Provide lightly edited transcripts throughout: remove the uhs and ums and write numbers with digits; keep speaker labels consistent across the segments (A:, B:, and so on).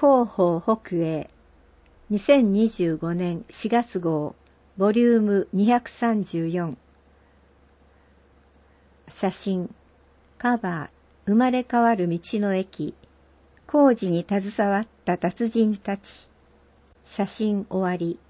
A: 広報北英2025年4月号ボリューム234。写真カバー生まれ変わる道の駅、工事に携わった達人たち。写真終わり。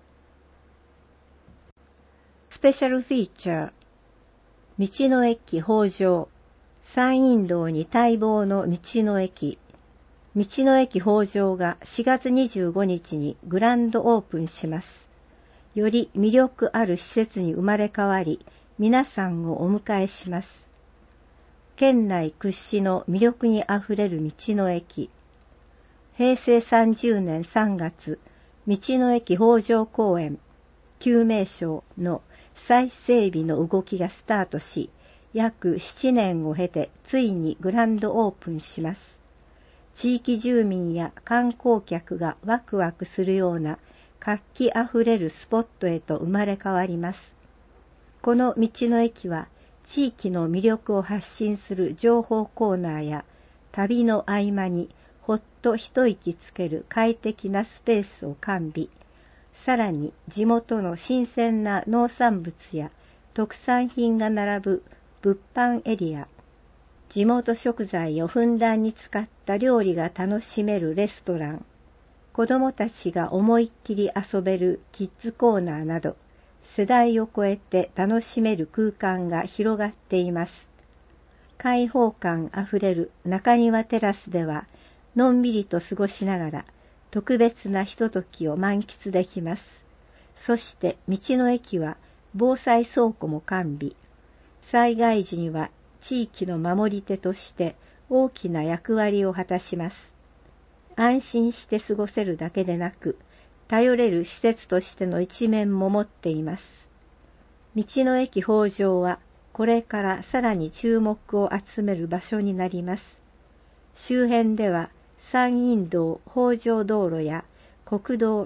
A: スペシャルフィーチャー、道の駅北条、山陰道に待望の道の駅。道の駅北条が4月25日にグランドオープンします。より魅力ある施設に生まれ変わり、皆さんをお迎えします。県内屈指の魅力にあふれる道の駅。平成30年3月、道の駅北条公園、旧名称の再整備の動きがスタートし、約7年を経てついにグランドオープンします。地域住民や観光客がワクワクするような活気あふれるスポットへと生まれ変わります。この道の駅は地域の魅力を発信する情報コーナーや旅の合間にほっと一息つける快適なスペースを完備。さらに地元の新鮮な農産物や特産品が並ぶ物販エリア。地元食材をふんだんに使った料理が楽しめるレストラン、子どもたちが思いっきり遊べるキッズコーナーなど、世代を超えて楽しめる空間が広がっています。開放感あふれる中庭テラスでは、のんびりと過ごしながら特別なひとときを満喫できます。そして道の駅は防災倉庫も完備。災害時には地域の守り手として大きな役割を果たします。安心して過ごせるだけでなく、頼れる施設としての一面も持っています。道の駅北条はこれからさらに注目を集める場所になります。周辺では山陰道北条道路や国道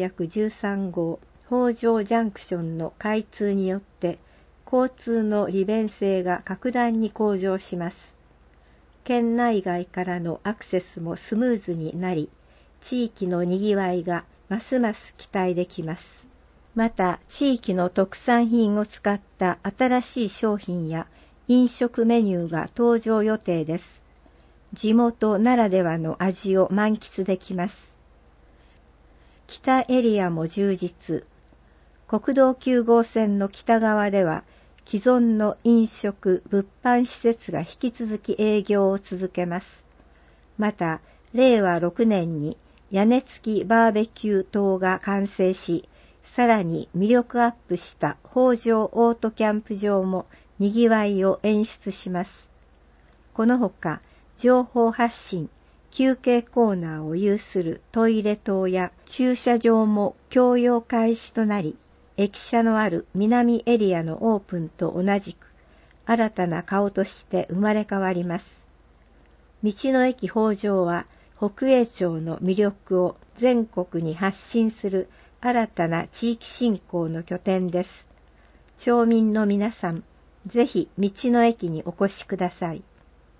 A: 313号北条ジャンクションの開通によって交通の利便性が格段に向上します。県内外からのアクセスもスムーズになり、地域のにぎわいがますます期待できます。また、地域の特産品を使った新しい商品や飲食メニューが登場予定です。地元ならではの味を満喫できます。北エリアも充実。国道9号線の北側では、既存の飲食・物販施設が引き続き営業を続けます。また、令和6年に屋根付きバーベキュー棟が完成し、さらに魅力アップした北条オートキャンプ場もにぎわいを演出します。このほか、情報発信、休憩コーナーを有するトイレ棟や駐車場も供用開始となり、駅舎のある南エリアのオープンと同じく、新たな顔として生まれ変わります。道の駅北条は、北栄町の魅力を全国に発信する新たな地域振興の拠点です。町民の皆さん、ぜひ道の駅にお越しください。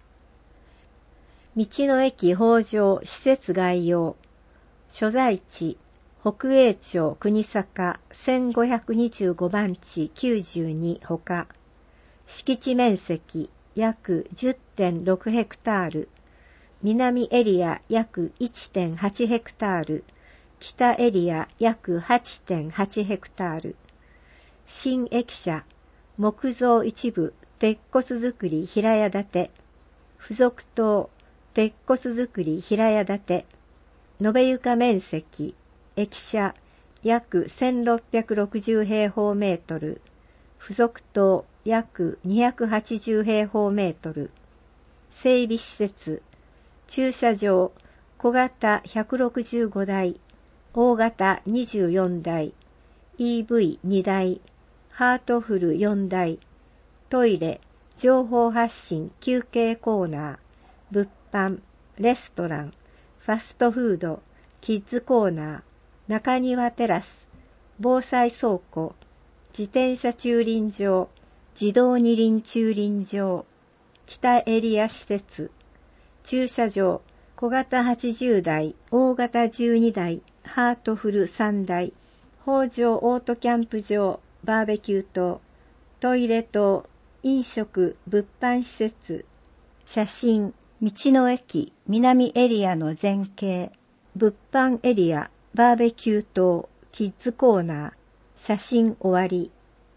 A: 道の駅北条施設概要。所在地、北栄町国坂1525番地92ほか、敷地面積約 10.6 ヘクタール、南エリア約 1.8 ヘクタール、北エリア約 8.8 ヘクタール、新駅舎、木造一部鉄骨造り平屋建て、付属棟鉄骨造り平屋建て、延べ床面積、駅舎約1660平方メートル、付属棟約280平方メートル、整備施設、駐車場、小型165台、大型24台、EV2 台、ハートフル4台、トイレ、情報発信休憩コーナー、物販、レストラン、ファストフード、キッズコーナー、中庭テラス、防災倉庫、自転車駐輪場、自動二輪駐輪場、北エリア施設、駐車場、 小型80台、大型12台、ハートフル3台、北条オートキャンプ場、バーベキュー棟、トイレ棟、飲食、物販施設、写真、道の駅、南エリアの全景、物販エリア、バーベキュー棟、キッズコーナー、写真終わり。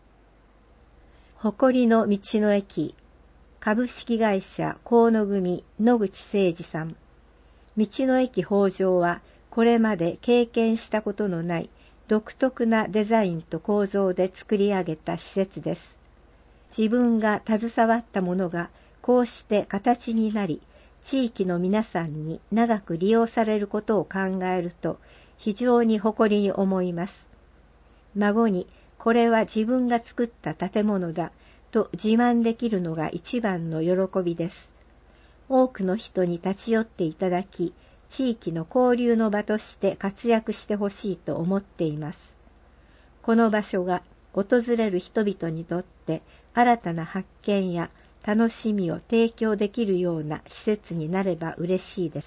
A: 誇りの道の駅、株式会社河野組野口誠二さん。道の駅北条はこれまで経験したことのない独特なデザインと構造で作り上げた施設です。自分が携わったものがこうして形になり、地域の皆さんに長く利用されることを考えると非常に誇りに思います。孫にこれは自分が作った建物だと自慢できるのが一番の喜びです。多くの人に立ち寄っていただき、地域の交流の場として活躍してほしいと思っています。この場所が訪れる人々にとって新たな発見や楽しみを提供できるような施設になれば嬉しいです。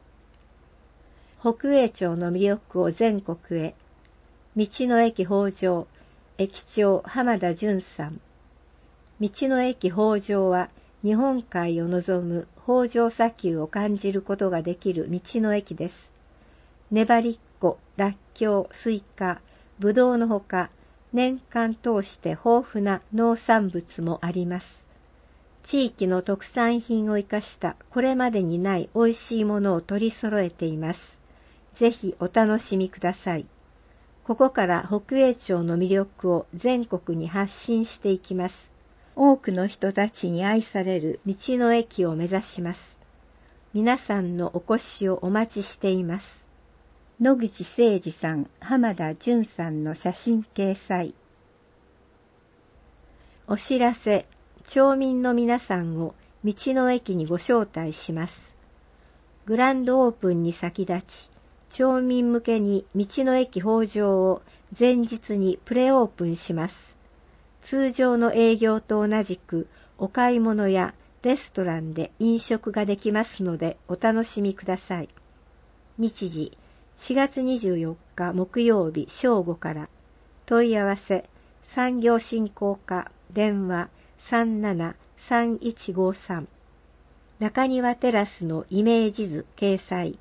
A: 北栄町の魅力を全国へ。道の駅北条、駅長浜田淳さん。道の駅北条は日本海を望む北条砂丘を感じることができる道の駅です。粘りっこ、らっきょう、スイカ、ぶどうのほか、年間通して豊富な農産物もあります。地域の特産品を生かしたこれまでにない美味しいものを取り揃えています。ぜひお楽しみください。ここから北栄町の魅力を全国に発信していきます。多くの人たちに愛される道の駅を目指します。皆さんのお越しをお待ちしています。野口誠二さん、浜田淳さんの写真掲載。お知らせ、町民の皆さんを道の駅にご招待します。グランドオープンに先立ち、町民向けに道の駅北条を前日にプレオープンします。通常の営業と同じくお買い物やレストランで飲食ができますのでお楽しみください。日時4月24日木曜日正午から。問い合わせ産業振興課電話373153。中庭テラスのイメージ図掲載。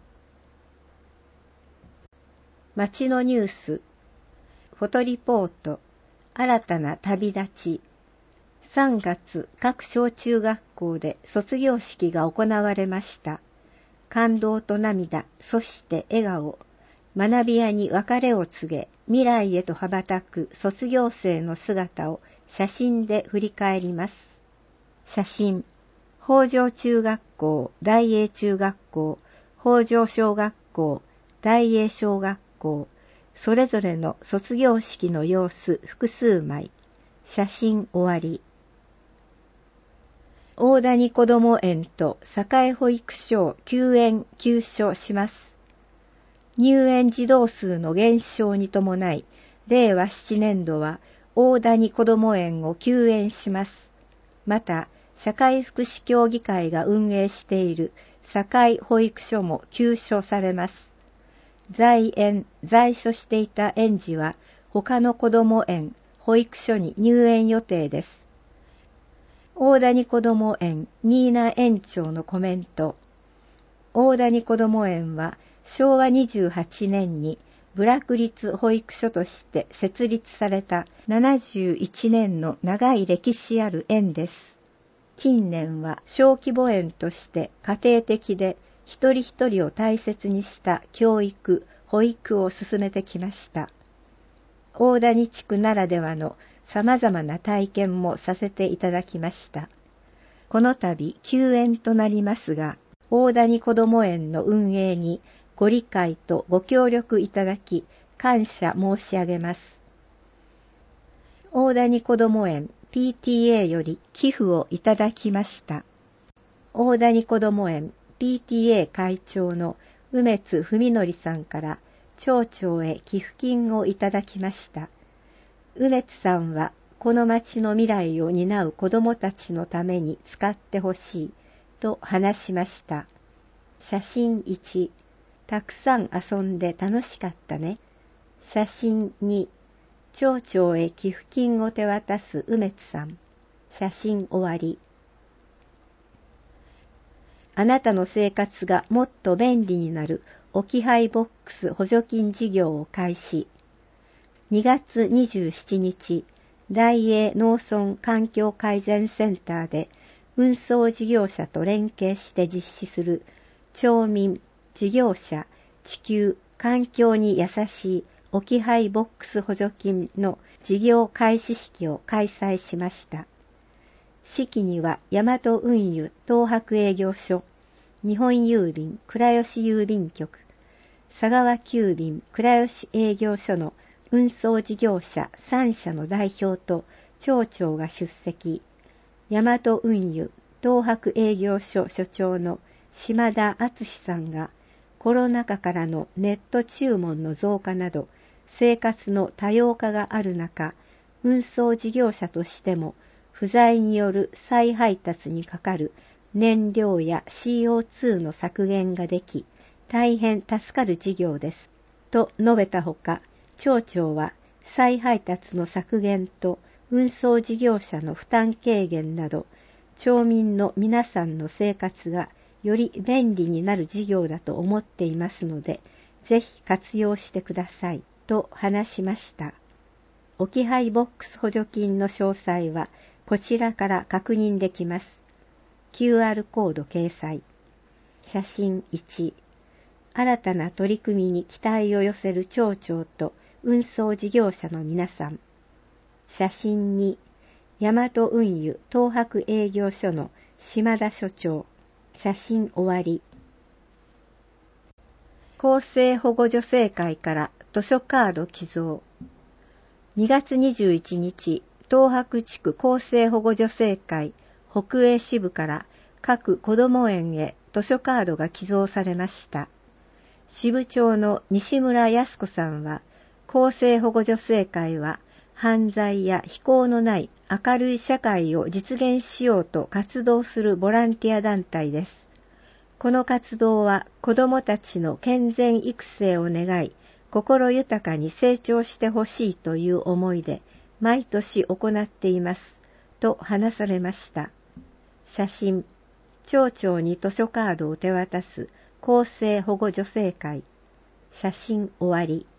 A: 町のニュース、フォトリポート、新たな旅立ち。3月、各小中学校で卒業式が行われました。感動と涙、そして笑顔。学び舎に別れを告げ、未来へと羽ばたく卒業生の姿を写真で振り返ります。写真、北条中学校、大栄中学校、北条小学校、大栄小学校、それぞれの卒業式の様子複数枚。写真終わり。大谷こども園と栄保育所を休園休所します。入園児童数の減少に伴い、令和7年度は大谷こども園を休園します。また、社会福祉協議会が運営している栄保育所も休所されます。在所していた園児は他のこども園、保育所に入園予定です。大谷こども園新名園長のコメント。大谷こども園は昭和28年に部落立保育所として設立された71年の長い歴史ある園です。近年は小規模園として家庭的で一人一人を大切にした教育、保育を進めてきました。大谷地区ならではの様々な体験もさせていただきました。この度休園となりますが、大谷こども園の運営にご理解とご協力いただき、感謝申し上げます。大谷こども園 PTA より寄付をいただきました。大谷こども園 PTA 会長の梅津文則さんから町長へ寄付金をいただきました。梅津さんはこの町の未来を担う子どもたちのために使ってほしいと話しました。 写真1、たくさん遊んで楽しかったね。写真2、町長へ寄付金を手渡す梅津さん。写真終わり。あなたの生活がもっと便利になる置き配ボックス補助金事業を開始。2月27日、大英農村環境改善センターで運送事業者と連携して実施する町民、事業者、地球、環境に優しい置き配ボックス補助金の事業開始式を開催しました。式には大和運輸東博営業所、日本郵便倉吉郵便局、佐川急便倉吉営業所の運送事業者3社の代表と町長が出席、大和運輸東博営業所所長の島田敦さんがコロナ禍からのネット注文の増加など生活の多様化がある中、運送事業者としても不在による再配達にかかる燃料や CO2 の削減ができ、大変助かる事業です。と述べたほか、町長は再配達の削減と運送事業者の負担軽減など、町民の皆さんの生活がより便利になる事業だと思っていますので、ぜひ活用してください、と話しました。置き配ボックス補助金の詳細はこちらから確認できます。QR コード掲載。写真1、新たな取り組みに期待を寄せる町長と運送事業者の皆さん。写真2、大和運輸東博営業所の島田所長。写真終わり。厚生保護助成会から図書カード寄贈。2月21日、東博地区厚生保護助成会北営支部から各子ども園へ図書カードが寄贈されました。支部長の西村康子さんは、厚生保護助成会は犯罪や非行のない明るい社会を実現しようと活動するボランティア団体です。この活動は子どもたちの健全育成を願い、心豊かに成長してほしいという思いで毎年行っています、と話されました。写真、町長に図書カードを手渡す厚生保護助成会。写真終わり。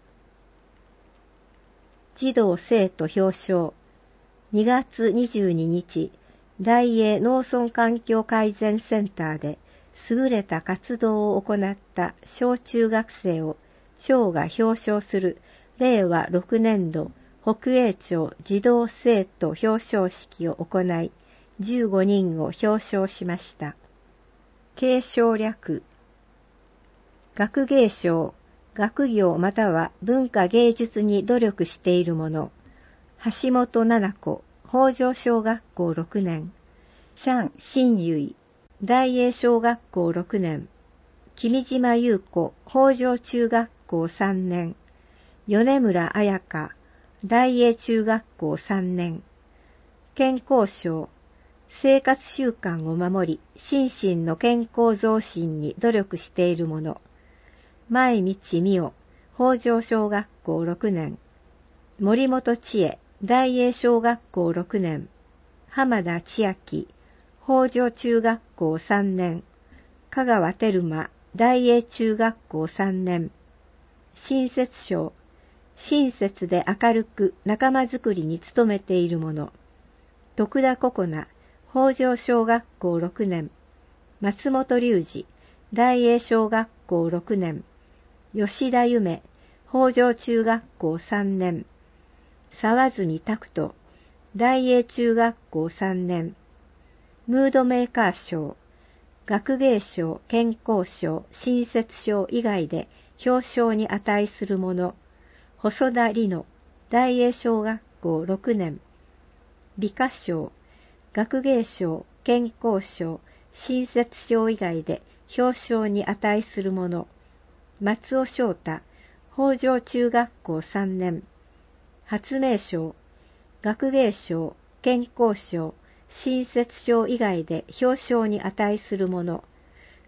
A: 児童生徒表彰。2月22日、大英農村環境改善センターで優れた活動を行った小中学生を町が表彰する令和6年度北栄町児童生徒表彰式を行い、15人を表彰しました。継承略。学芸賞、学業または文化芸術に努力している者、橋本七々子、北条小学校6年、シャン・新結、大英小学校6年、君島優子、北条中学校3年、米村彩香、大英中学校3年、健康賞、生活習慣を守り、心身の健康増進に努力している者、前道美代、北条小学校6年、森本千恵、大英小学校6年、浜田千秋、北条中学校3年、香川照馬、大英中学校3年、親切賞、親切で明るく仲間づくりに努めている者、徳田ココナ、北条小学校6年、松本隆二、大英小学校6年、吉田夢、北条中学校3年、沢住拓人、大英中学校3年、ムードメーカー賞、学芸賞、健康賞、親切賞以外で表彰に値する者、細田里乃、大英小学校6年、美化賞、学芸賞、健康賞、親切賞以外で表彰に値する者、松尾翔太、北条中学校3年、発明賞、学芸賞、健康賞、親切賞以外で表彰に値する者、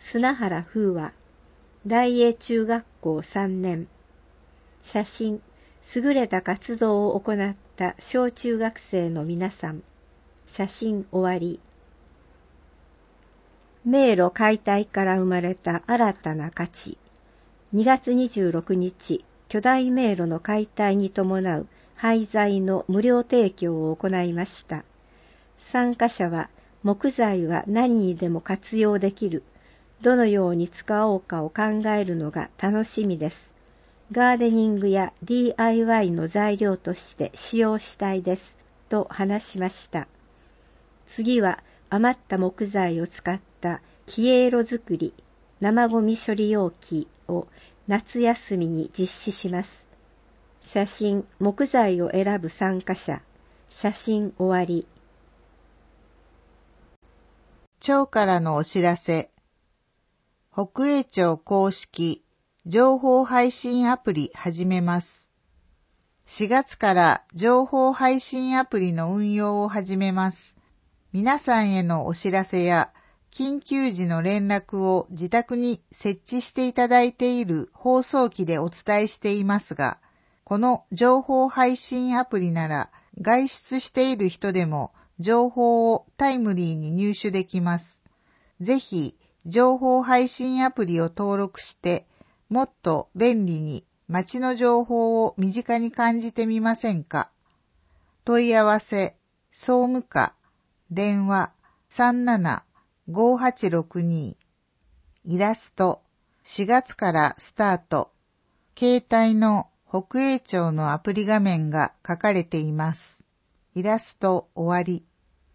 A: 砂原風和、大英中学校3年。写真、優れた活動を行った小中学生の皆さん。写真終わり。迷路解体から生まれた新たな価値。2月26日、巨大迷路の解体に伴う廃材の無料提供を行いました。参加者は、木材は何にでも活用できる。どのように使おうかを考えるのが楽しみです。ガーデニングや DIY の材料として使用したいです。と話しました。次は余った木材を使った消え色作り、生ゴミ処理容器を夏休みに実施します。写真、木材を選ぶ参加者。写真終わり。
B: 町からのお知らせ。北栄町公式情報配信アプリ始めます。4月から情報配信アプリの運用を始めます。皆さんへのお知らせや緊急時の連絡を自宅に設置していただいている放送機でお伝えしていますが、この情報配信アプリなら外出している人でも情報をタイムリーに入手できます。ぜひ情報配信アプリを登録してもっと便利に街の情報を身近に感じてみませんか？問い合わせ、総務課、電話 37-5862 イラスト4月からスタート。携帯の北栄町のアプリ画面が書かれています。イラスト終わり。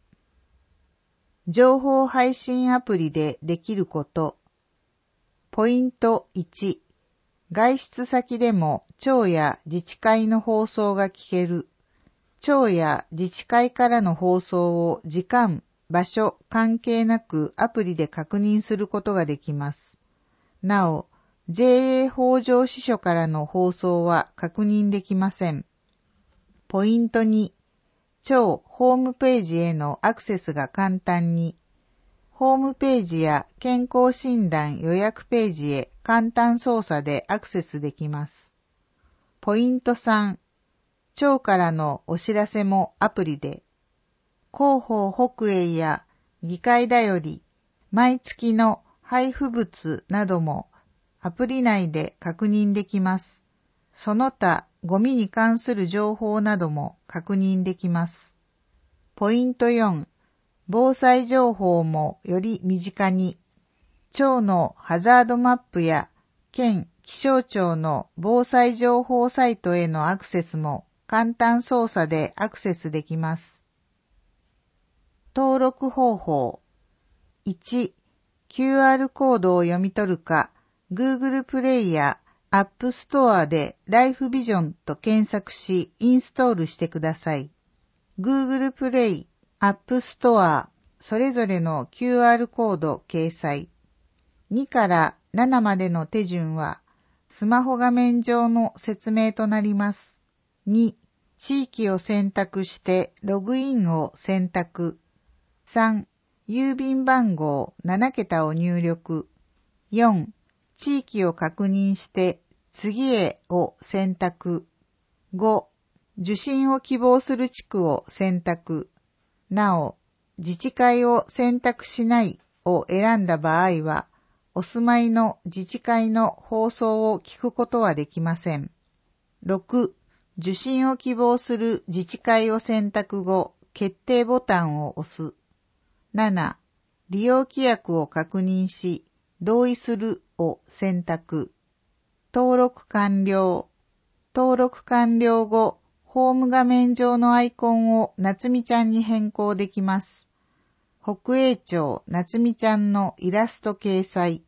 B: 情報配信アプリでできること。ポイント1。外出先でも町や自治会の放送が聞ける。町や自治会からの放送を時間、場所関係なくアプリで確認することができます。なお、JA 北条支所からの放送は確認できません。ポイント2、町ホームページへのアクセスが簡単に、ホームページや健康診断予約ページへ簡単操作でアクセスできます。ポイント3、町からのお知らせもアプリで、広報北栄や議会だより、毎月の配布物などもアプリ内で確認できます。その他、ゴミに関する情報なども確認できます。ポイント4、防災情報もより身近に、町のハザードマップや県気象庁の防災情報サイトへのアクセスも簡単操作でアクセスできます。登録方法。1、QR コードを読み取るか、Google プレイや App Store で Life Vision と検索しインストールしてください。Google プレイ、App Store、それぞれの QR コード掲載。2から7までの手順は、スマホ画面上の説明となります。2、地域を選択してログインを選択。3、郵便番号7桁を入力。4、地域を確認して次へを選択。5、受信を希望する地区を選択。なお、自治会を選択しないを選んだ場合は、お住まいの自治会の放送を聞くことはできません。6、受信を希望する自治会を選択後、決定ボタンを押す。7、利用規約を確認し、同意するを選択。登録完了。登録完了後、ホーム画面上のアイコンをなつみちゃんに変更できます。北栄町なつみちゃんのイラスト掲載。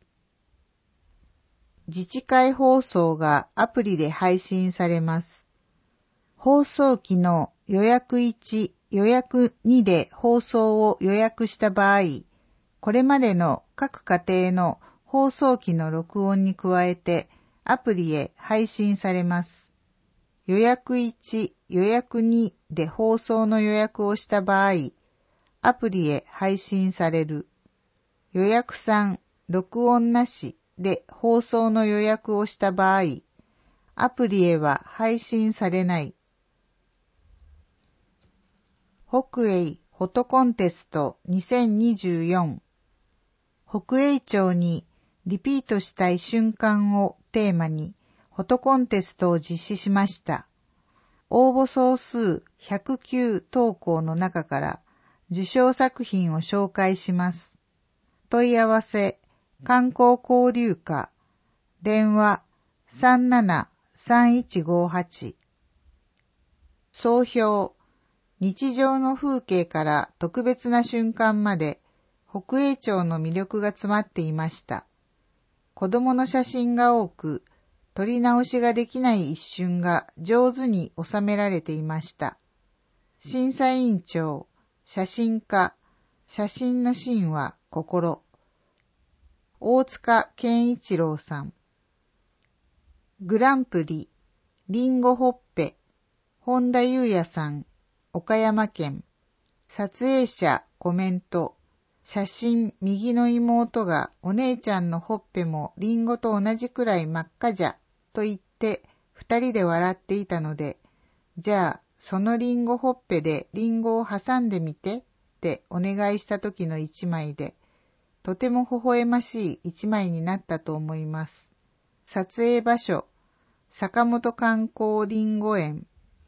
B: 自治会放送がアプリで配信されます。放送機の予約1、予約2で放送を予約した場合、これまでの各家庭の放送機の録音に加えてアプリへ配信されます。予約1、予約2で放送の予約をした場合、アプリへ配信される。予約3、 録音なしで放送の予約をした場合、アプリへは配信されない。北栄フォトコンテスト2024。北栄町にリピートしたい瞬間をテーマにフォトコンテストを実施しました。応募総数109投稿の中から受賞作品を紹介します。問い合わせ、観光交流課、電話37-3158。総評、日常の風景から特別な瞬間まで北栄町の魅力が詰まっていました。子供の写真が多く、撮り直しができない一瞬が上手に収められていました。審査委員長、写真家、写真の芯は心。大塚健一郎さん。グランプリ、リンゴほっぺ、本田裕也さん、岡山県。撮影者、コメント。写真、右の妹がお姉ちゃんのほっぺもリンゴと同じくらい真っ赤じゃ、と言って二人で笑っていたので、じゃあそのリンゴほっぺでリンゴを挟んでみてってお願いした時の一枚で、とても微笑ましい一枚になったと思います。撮影場所、坂本観光りんご園。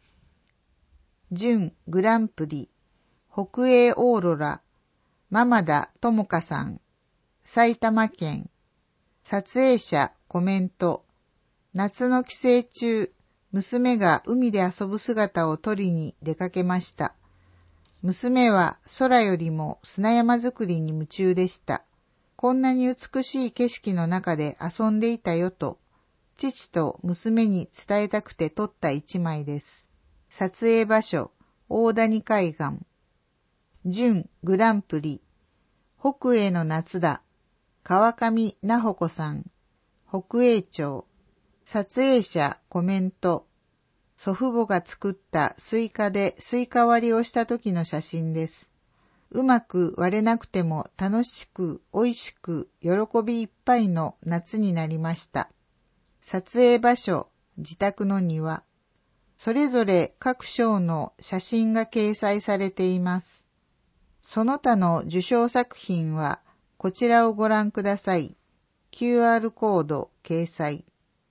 B: 準グランプリ、北栄オーロラ、間田智香さん、埼玉県。撮影者、コメント。夏の帰省中、娘が海で遊ぶ姿を撮りに出かけました。娘は空よりも砂山作りに夢中でした。こんなに美しい景色の中で遊んでいたよと、父と娘に伝えたくて撮った一枚です。撮影場所、大谷海岸。準グランプリ、北栄の夏だ、川上奈穂子さん、北栄町。撮影者、コメント。祖父母が作ったスイカでスイカ割りをした時の写真です。うまく割れなくても楽しく、美味しく、喜びいっぱいの夏になりました。撮影場所、自宅の庭。それぞれ各賞の写真が掲載されています。その他の受賞作品はこちらをご覧ください。QR コード掲載。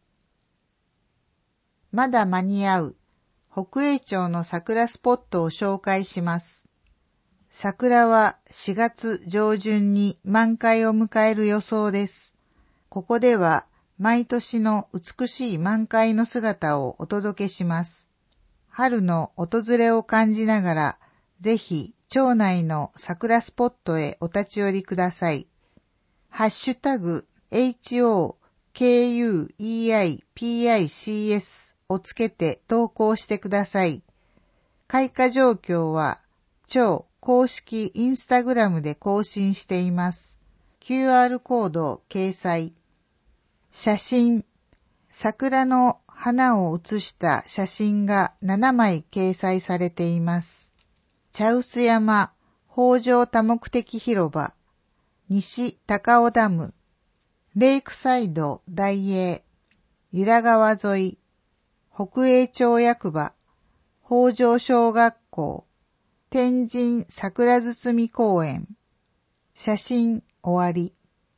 B: まだ間に合う北栄町の桜スポットを紹介します。桜は4月上旬に満開を迎える予想です。ここでは毎年の美しい満開の姿をお届けします。春の訪れを感じながら、ぜひ町内の桜スポットへお立ち寄りください。ハッシュタグ HOKUEIPICS をつけて投稿してください。開花状況は町公式インスタグラムで更新しています。QR コード掲載。写真、桜の花を写した写真が7枚掲載されています。茶臼山北条多目的広場、西高尾ダム、レイクサイド大栄、由良川沿い、北栄町役場、北条小学校、天神桜堤公園。写真終わり。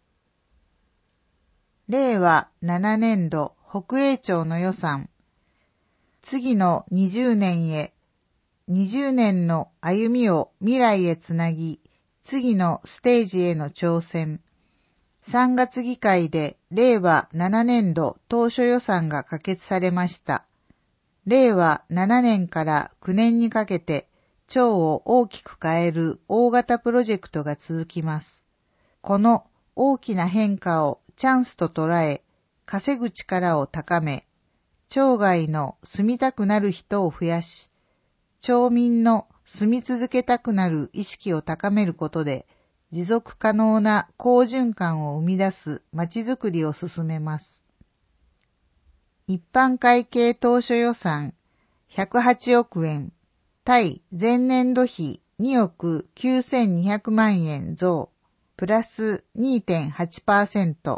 B: 令和7年度北栄町の予算。次の20年へ、20年の歩みを未来へつなぎ、次のステージへの挑戦。3月議会で令和7年度当初予算が可決されました。令和7年から9年にかけて町を大きく変える大型プロジェクトが続きます。この大きな変化をチャンスと捉え、稼ぐ力を高め、町外の住みたくなる人を増やし、町民の住み続けたくなる意識を高めることで、持続可能な好循環を生み出すまちづくりを進めます。一般会計当初予算108億円、対前年度比2億9200万円増。 プラス 2.8%。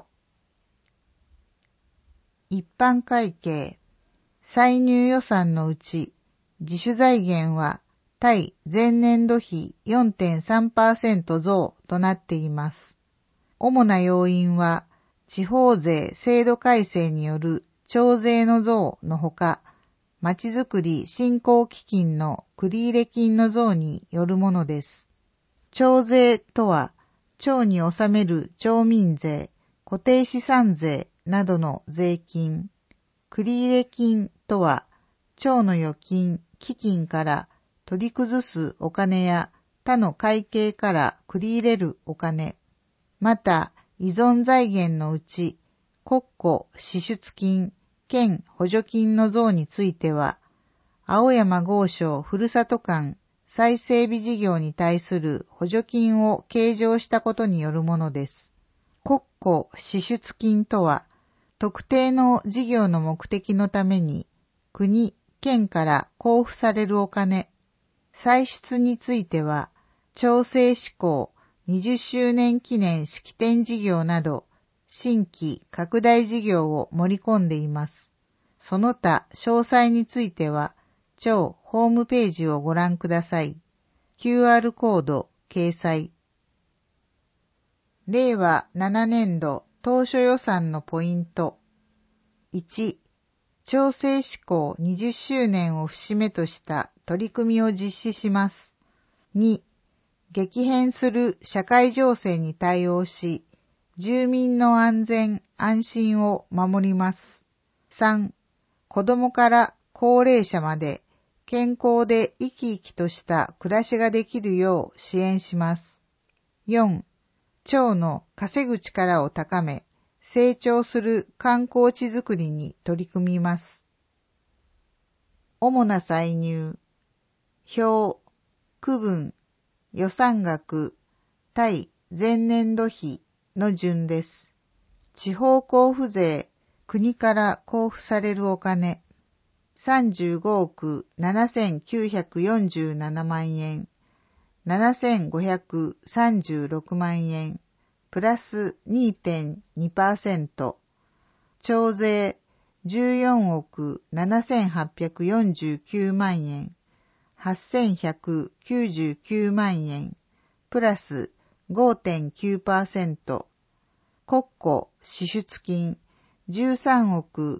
B: 一般会計。歳入予算のうち、自主財源は対前年度比 4.3% 増となっています。主な要因は、地方税制度改正による徴税の増のほか、まちづくり振興基金の繰入金の増によるものです。徴税とは、町に納める町民税、固定資産税などの税金。繰入金とは、町の預金、基金から取り崩すお金や他の会計から繰り入れるお金。また、依存財源のうち、国庫支出金、県補助金の増については、青山剛昌ふるさと館再整備事業に対する補助金を計上したことによるものです。国庫支出金とは、特定の事業の目的のために、国、県から交付されるお金。歳出については、町政施行20周年記念式典事業など、新規拡大事業を盛り込んでいます。その他詳細については、町ホームページをご覧ください。QR コード掲載。令和7年度当初予算のポイント。1、町政施行20周年を節目とした取り組みを実施します。2、激変する社会情勢に対応し、住民の安全・安心を守ります。3、子どもから高齢者まで健康で生き生きとした暮らしができるよう支援します。4、町の稼ぐ力を高め、成長する観光地づくりに取り組みます。主な歳入、表、区分、予算額、対前年度比の順です。地方交付税、国から交付されるお金、35億7947万円、7536万円、プラス 2.2%、徴税14億7849万円、8199万円、プラス 5.9%、国庫支出金13億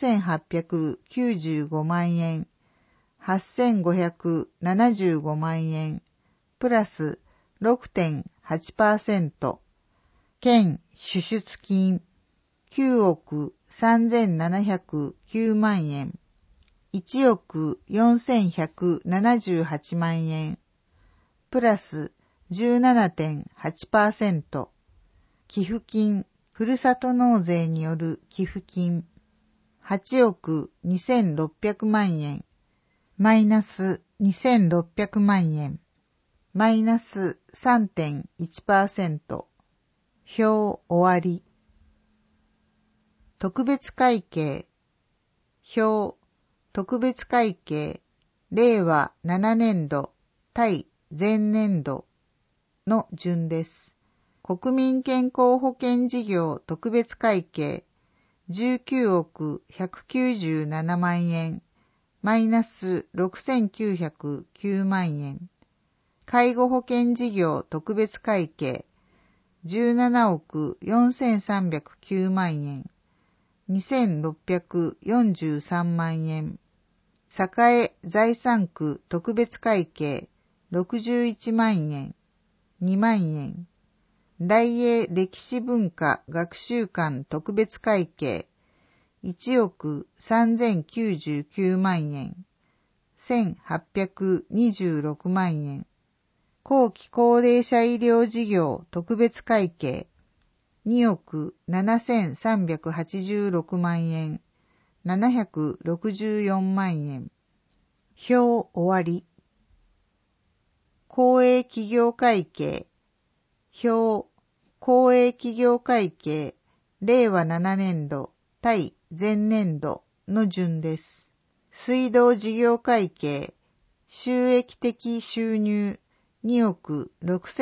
B: 4895万円、8575万円、プラス 6.8%、県支出金9億3709万円、1億4178万円、プラス 17.8%、寄付金、ふるさと納税による寄付金、8億2600万円、マイナス2600万円、マイナス 3.1%、表終わり。特別会計、表、特別会計、令和7年度対前年度の順です。国民健康保険事業特別会計19億197万円、マイナス6909万円。介護保険事業特別会計17億4309万円、2643万円。栄財産区特別会計61万円、2万円。大英歴史文化学習館特別会計1億3099万円、1826万円。後期高齢者医療事業特別会計2億7386万円、764万円。表終わり。公営企業会計表、公営企業会計令和7年度対前年度の順です。水道事業会計収益的収入 2億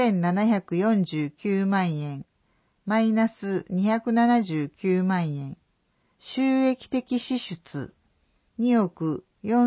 B: 6749万円、マイナス279万円。収益的支出、2億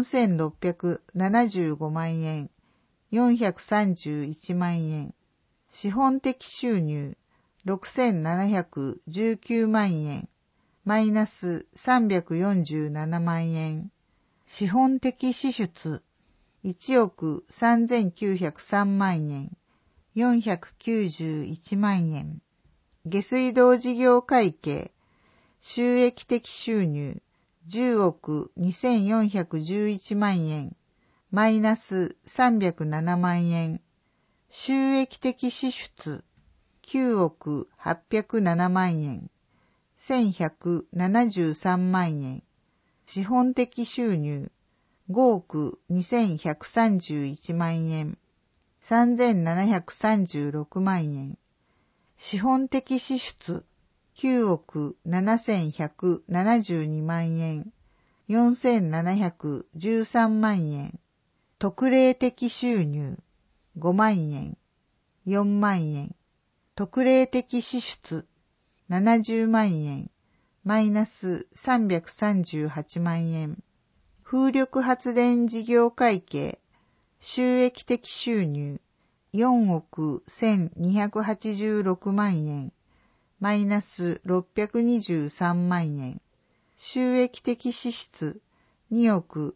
B: 4675万円、431万円。資本的収入、6719万円、マイナス347万円。資本的支出、1億3903万円、491万円。下水道事業会計、収益的収入、10億2411万円、マイナス307万円。収益的支出、9億807万円、1173万円。資本的収入、5億2131万円、3736万円。資本的支出、9億7172万円、4713万円。特例的収入、5万円、4万円。特例的支出、70万円、マイナス338万円。風力発電事業会計、収益的収入、4億1286万円、マイナス623万円。収益的支出、2億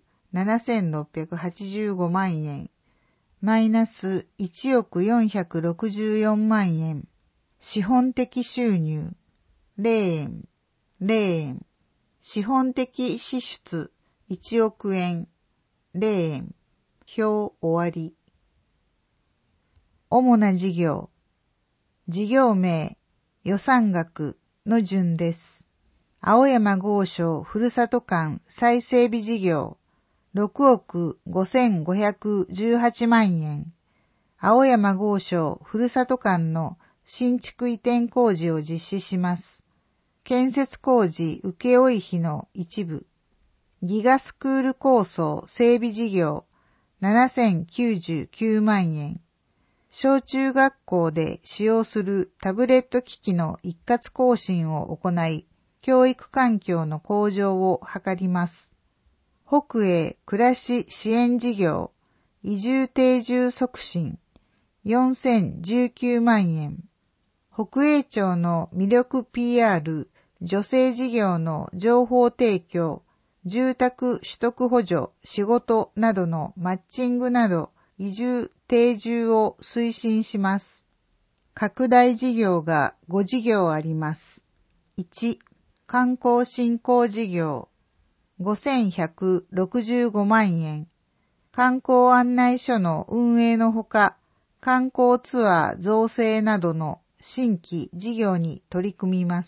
B: 7685万円、マイナス1億464万円。資本的収入、0円、0円。資本的支出、1億円、0円。表終わり。主な事業、事業名、予算額の順です。青山剛昌ふるさと館再整備事業、6億5518万円。青山剛昌ふるさと館の新築移転工事を実施します。建設工事請負費の一部。ギガスクール構想整備事業、7099万円。小中学校で使用するタブレット機器の一括更新を行い、教育環境の向上を図ります。北営暮らし支援事業、移住定住促進、4019万円。北営町の魅力 PR、女性事業の情報提供、住宅取得補助、仕事などのマッチングなど、移住、定住を推進します。拡大事業が5事業あります。1、観光振興事業、5165万円。観光案内所の運営のほか、観光ツアー造成などの新規事業に取り組みます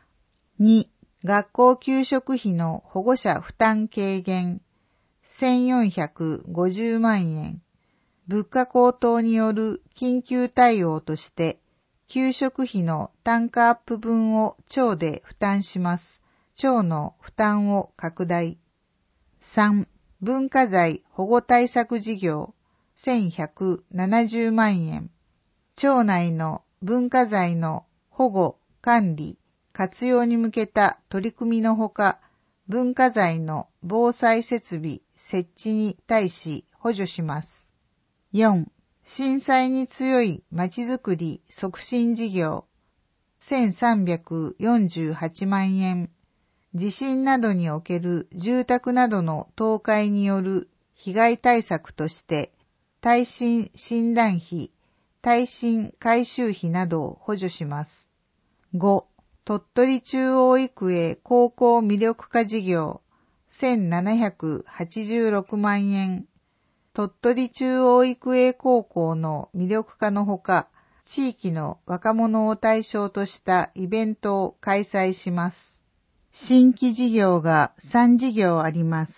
B: 。2、学校給食費の保護者負担軽減、1450万円。物価高騰による緊急対応として、給食費の単価アップ分を町で負担します。町の負担を拡大。3、文化財保護対策事業、1170万円。町内の文化財の保護、管理、活用に向けた取り組みのほか、文化財の防災設備設置に対し補助します。4、震災に強いまちづくり促進事業、1348万円。地震などにおける住宅などの倒壊による被害対策として、耐震診断費、耐震改修費などを補助します。5、鳥取中央育英高校魅力化事業、1786万円。鳥取中央育英高校の魅力化のほか、地域の若者を対象としたイベントを開催します。新規事業が3事業あります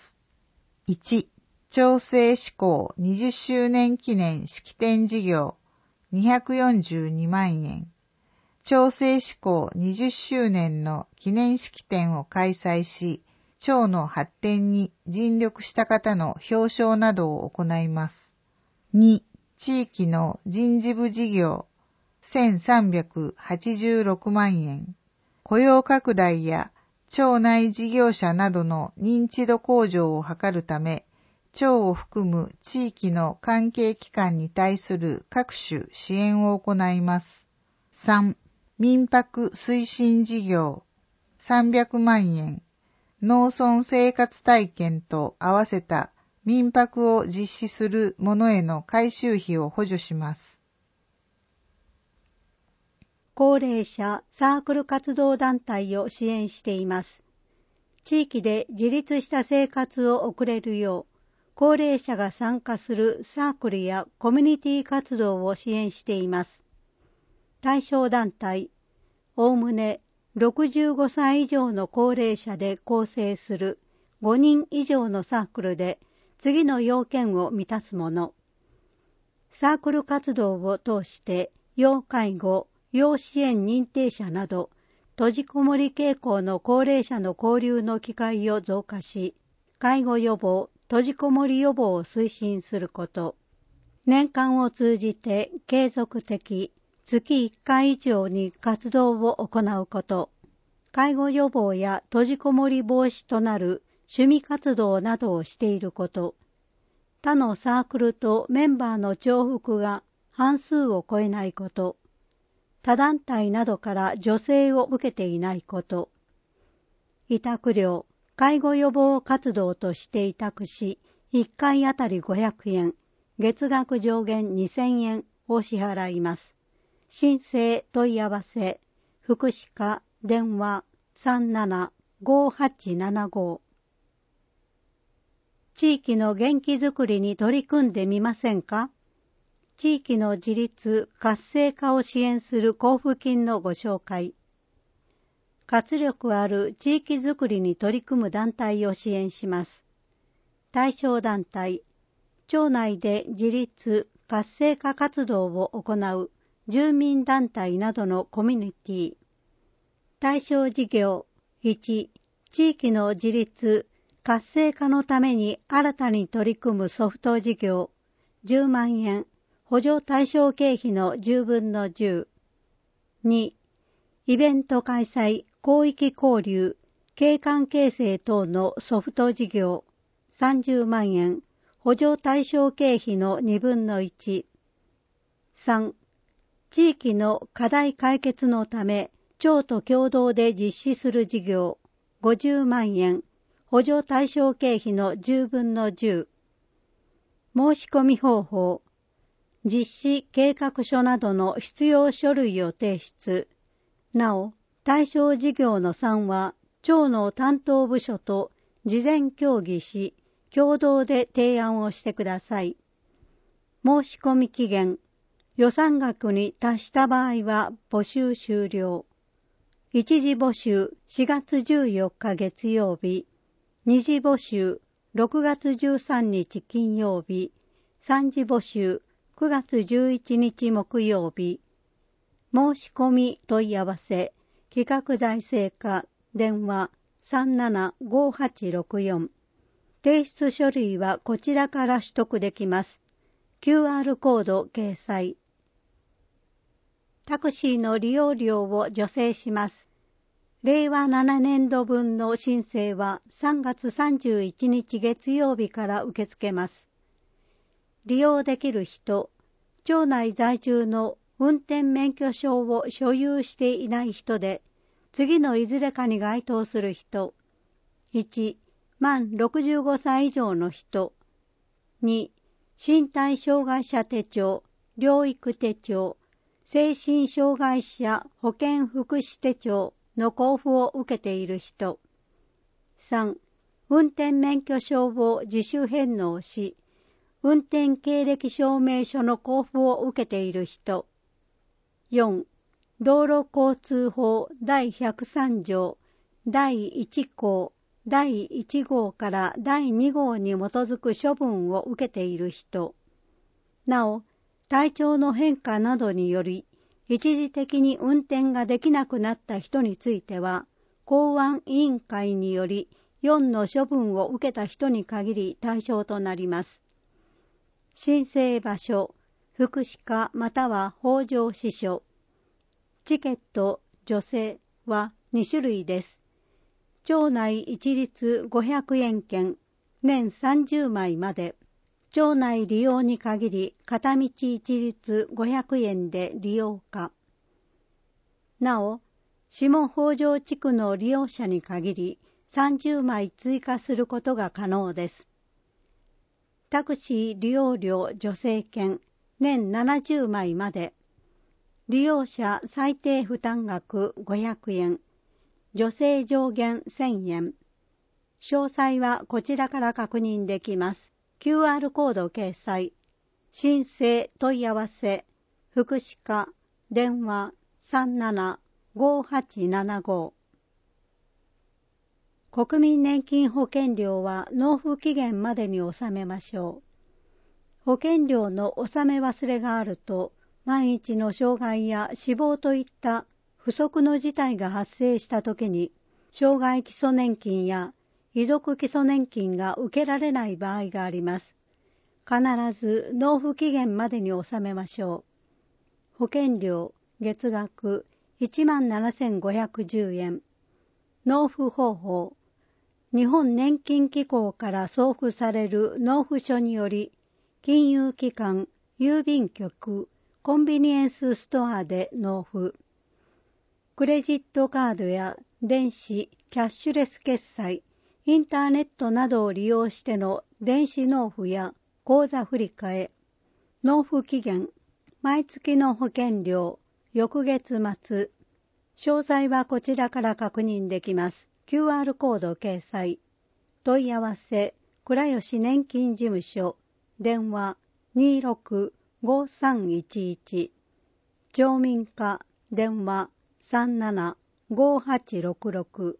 B: 。1、町政施行20周年記念式典事業、242万円。町政施行20周年の記念式典を開催し、町の発展に尽力した方の表彰などを行います。2、 地域の人事部事業1386万円、雇用拡大や町内事業者などの認知度向上を図るため、町を含む地域の関係機関に対する各種支援を行います。3、民泊推進事業300万円、農村生活体験と合わせた民泊を実施する者への改修費を補助します。
C: 高齢者サークル活動団体を支援しています。地域で自立した生活を送れるよう、高齢者が参加するサークルやコミュニティ活動を支援しています。対象団体、おおむね65歳以上の高齢者で構成する5人以上のサークルで次の要件を満たすもの。サークル活動を通して要介護、要支援認定者など閉じこもり傾向の高齢者の交流の機会を増加し、介護予防、閉じこもり予防を推進すること。年間を通じて継続的、月1回以上に活動を行うこと。介護予防や閉じこもり防止となる趣味活動などをしていること。他のサークルとメンバーの重複が半数を超えないこと。他団体などから助成を受けていないこと。委託料、介護予防活動として委託し、1回あたり500円、月額上限2000円を支払います。申請問い合わせ、福祉課電話 37-5875。地域の元気づくりに取り組んでみませんか？地域の自立、活性化を支援する交付金のご紹介。活力ある地域づくりに取り組む団体を支援します。対象団体、町内で自立、活性化活動を行う住民団体などのコミュニティ。対象事業1、地域の自立、活性化のために新たに取り組むソフト事業10万円。補助対象経費の10分の10。2、イベント開催、広域交流、景観形成等のソフト事業30万円、補助対象経費の2分の1。3、地域の課題解決のため、町と共同で実施する事業50万円、補助対象経費の10分の10。申し込み方法、実施計画書などの必要書類を提出。なお、対象事業の3は、町の担当部署と事前協議し、共同で提案をしてください。申し込み期限、予算額に達した場合は募集終了。一次募集4月14日月曜日、二次募集6月13日金曜日、三次募集9月11日木曜日。申し込み問い合わせ、企画財政課電話 37-5864。提出書類はこちらから取得できます。QR コード掲載。タクシーの利用料を助成します。令和7年度分の申請は3月31日月曜日から受け付けます。利用できる人、町内在住の運転免許証を所有していない人で、次のいずれかに該当する人。1、満65歳以上の人。2、身体障害者手帳、療育手帳、精神障害者保健福祉手帳の交付を受けている人。3、運転免許証を自主返納し、運転経歴証明書の交付を受けている人。4、道路交通法第103条第1項第1号から第2号に基づく処分を受けている人。なお、体調の変化などにより、一時的に運転ができなくなった人については、公安委員会により4の処分を受けた人に限り対象となります。申請場所、 福祉課または北条支所。チケット、助成は2種類です。町内一律500円券、年30枚まで。町内利用に限り、片道一律500円で利用可。なお、下北条地区の利用者に限り、30枚追加することが可能です。タクシー利用料助成券、年70枚まで。利用者最低負担額500円。助成上限1000円。詳細はこちらから確認できます。QR コード掲載。申請問い合わせ。福祉課。電話375875。国民年金保険料は納付期限までに納めましょう。保険料の納め忘れがあると、万一の障害や死亡といった不測の事態が発生したときに、障害基礎年金や遺族基礎年金が受けられない場合があります。必ず納付期限までに納めましょう。保険料、月額17,510円。納付方法、日本年金機構から送付される納付書により、金融機関、郵便局、コンビニエンスストアで納付。クレジットカードや電子、キャッシュレス決済、インターネットなどを利用しての電子納付や口座振替え、納付期限、毎月の保険料、翌月末。詳細はこちらから確認できます。QR コード掲載。問い合わせ、倉吉年金事務所。電話265311。町民課。電話375866。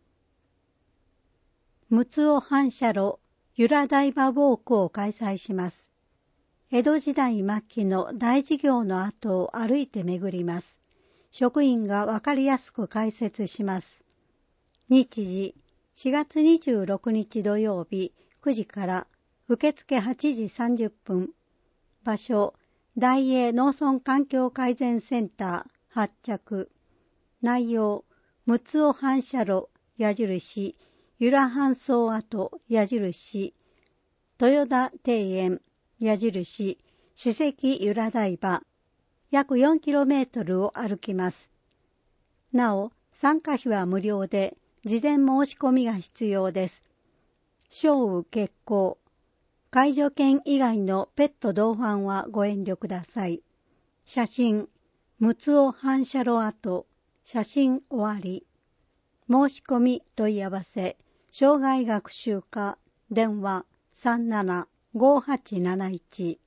C: 陸奥反射炉由良台場ウォークを開催します。江戸時代末期の大事業の後を歩いて巡ります。職員がわかりやすく解説します。日時、4月26日土曜日9時から受付8時30分。場所、大英農村環境改善センター発着。内容、陸奥反射炉矢印、由良搬送跡矢印、豊田庭園矢印、史跡由良台場、約 4km を歩きます。なお、参加費は無料で、事前申し込みが必要です。小雨決行。介助犬以外のペット同伴はご遠慮ください。写真、陸奥反射炉跡、写真終わり。申し込み問い合わせ、障害学習課、電話375871。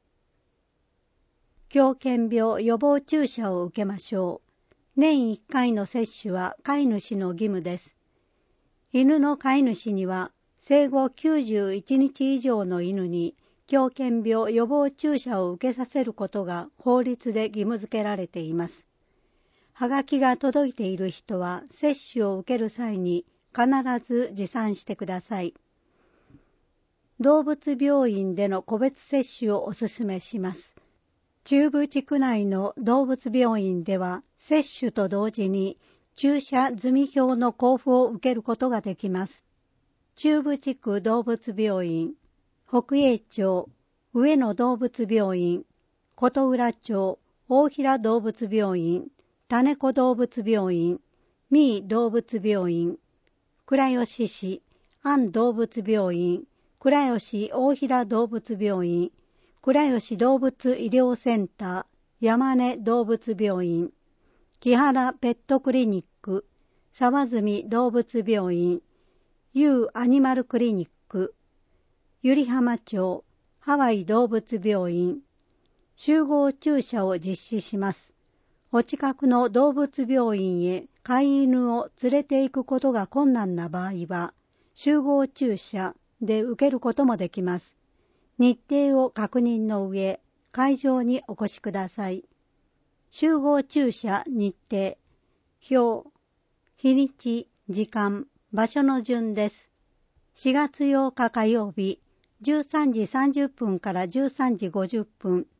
C: 狂犬病予防注射を受けましょう。年1回の接種は飼い主の義務です。犬の飼い主には、生後91日以上の犬に狂犬病予防注射を受けさせることが法律で義務付けられています。はがきが届いている人は接種を受ける際に必ず持参してください。動物病院での個別接種をお勧めします。中部地区内の動物病院では接種と同時に注射済票の交付を受けることができます。中部地区動物病院、北栄町、上野動物病院、琴浦町、大平動物病院、種子動物病院、三井動物病院、倉吉市、安動物病院、倉吉大平動物病院、倉吉動物医療センター、山根動物病院、木原ペットクリニック、沢住動物病院、ユーアニマルクリニック、百合浜町、ハワイ動物病院、集合注射を実施します。お近くの動物病院へ飼い犬を連れて行くことが困難な場合は、集合注射で受けることもできます。日程を確認の上、会場にお越しください。集合注射日程、表、日にち、時間、場所の順です。4月8日火曜日、13時30分から13時50分、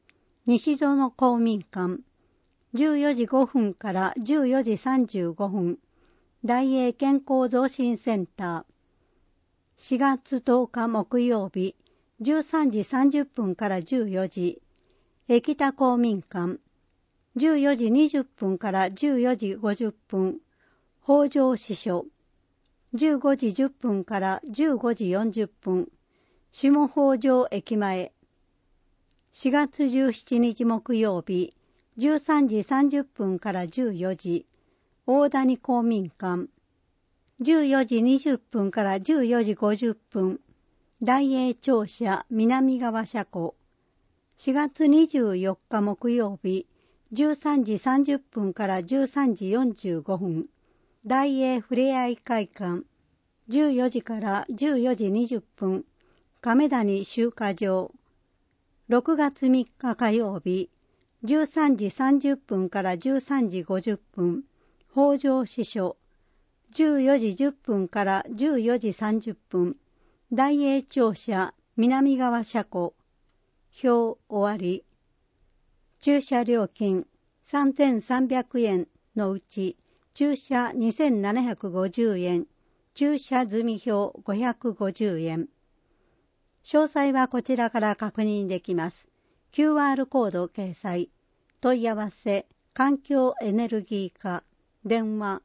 C: 西園公民館、14時5分から14時35分、大英健康増進センター、4月10日木曜日、13時30分から14時、駅田公民館、14時20分から14時50分、北条支所、15時10分から15時40分、下北条駅前、4月17日木曜日、13時30分から14時、大谷公民館、14時20分から14時50分、大英庁舎南側車庫、4月24日木曜日、13時30分から13時45分、大英ふれあい会館、14時から14時20分、亀谷集荷場、6月3日火曜日、13時30分から13時50分、北条支所、14時10分から14時30分、大英庁舎南側車庫、表終わり。駐車料金3300円のうち、駐車2750円、駐車済み表550円。詳細はこちらから確認できます。QR コード掲載。問い合わせ、環境エネルギー課、電話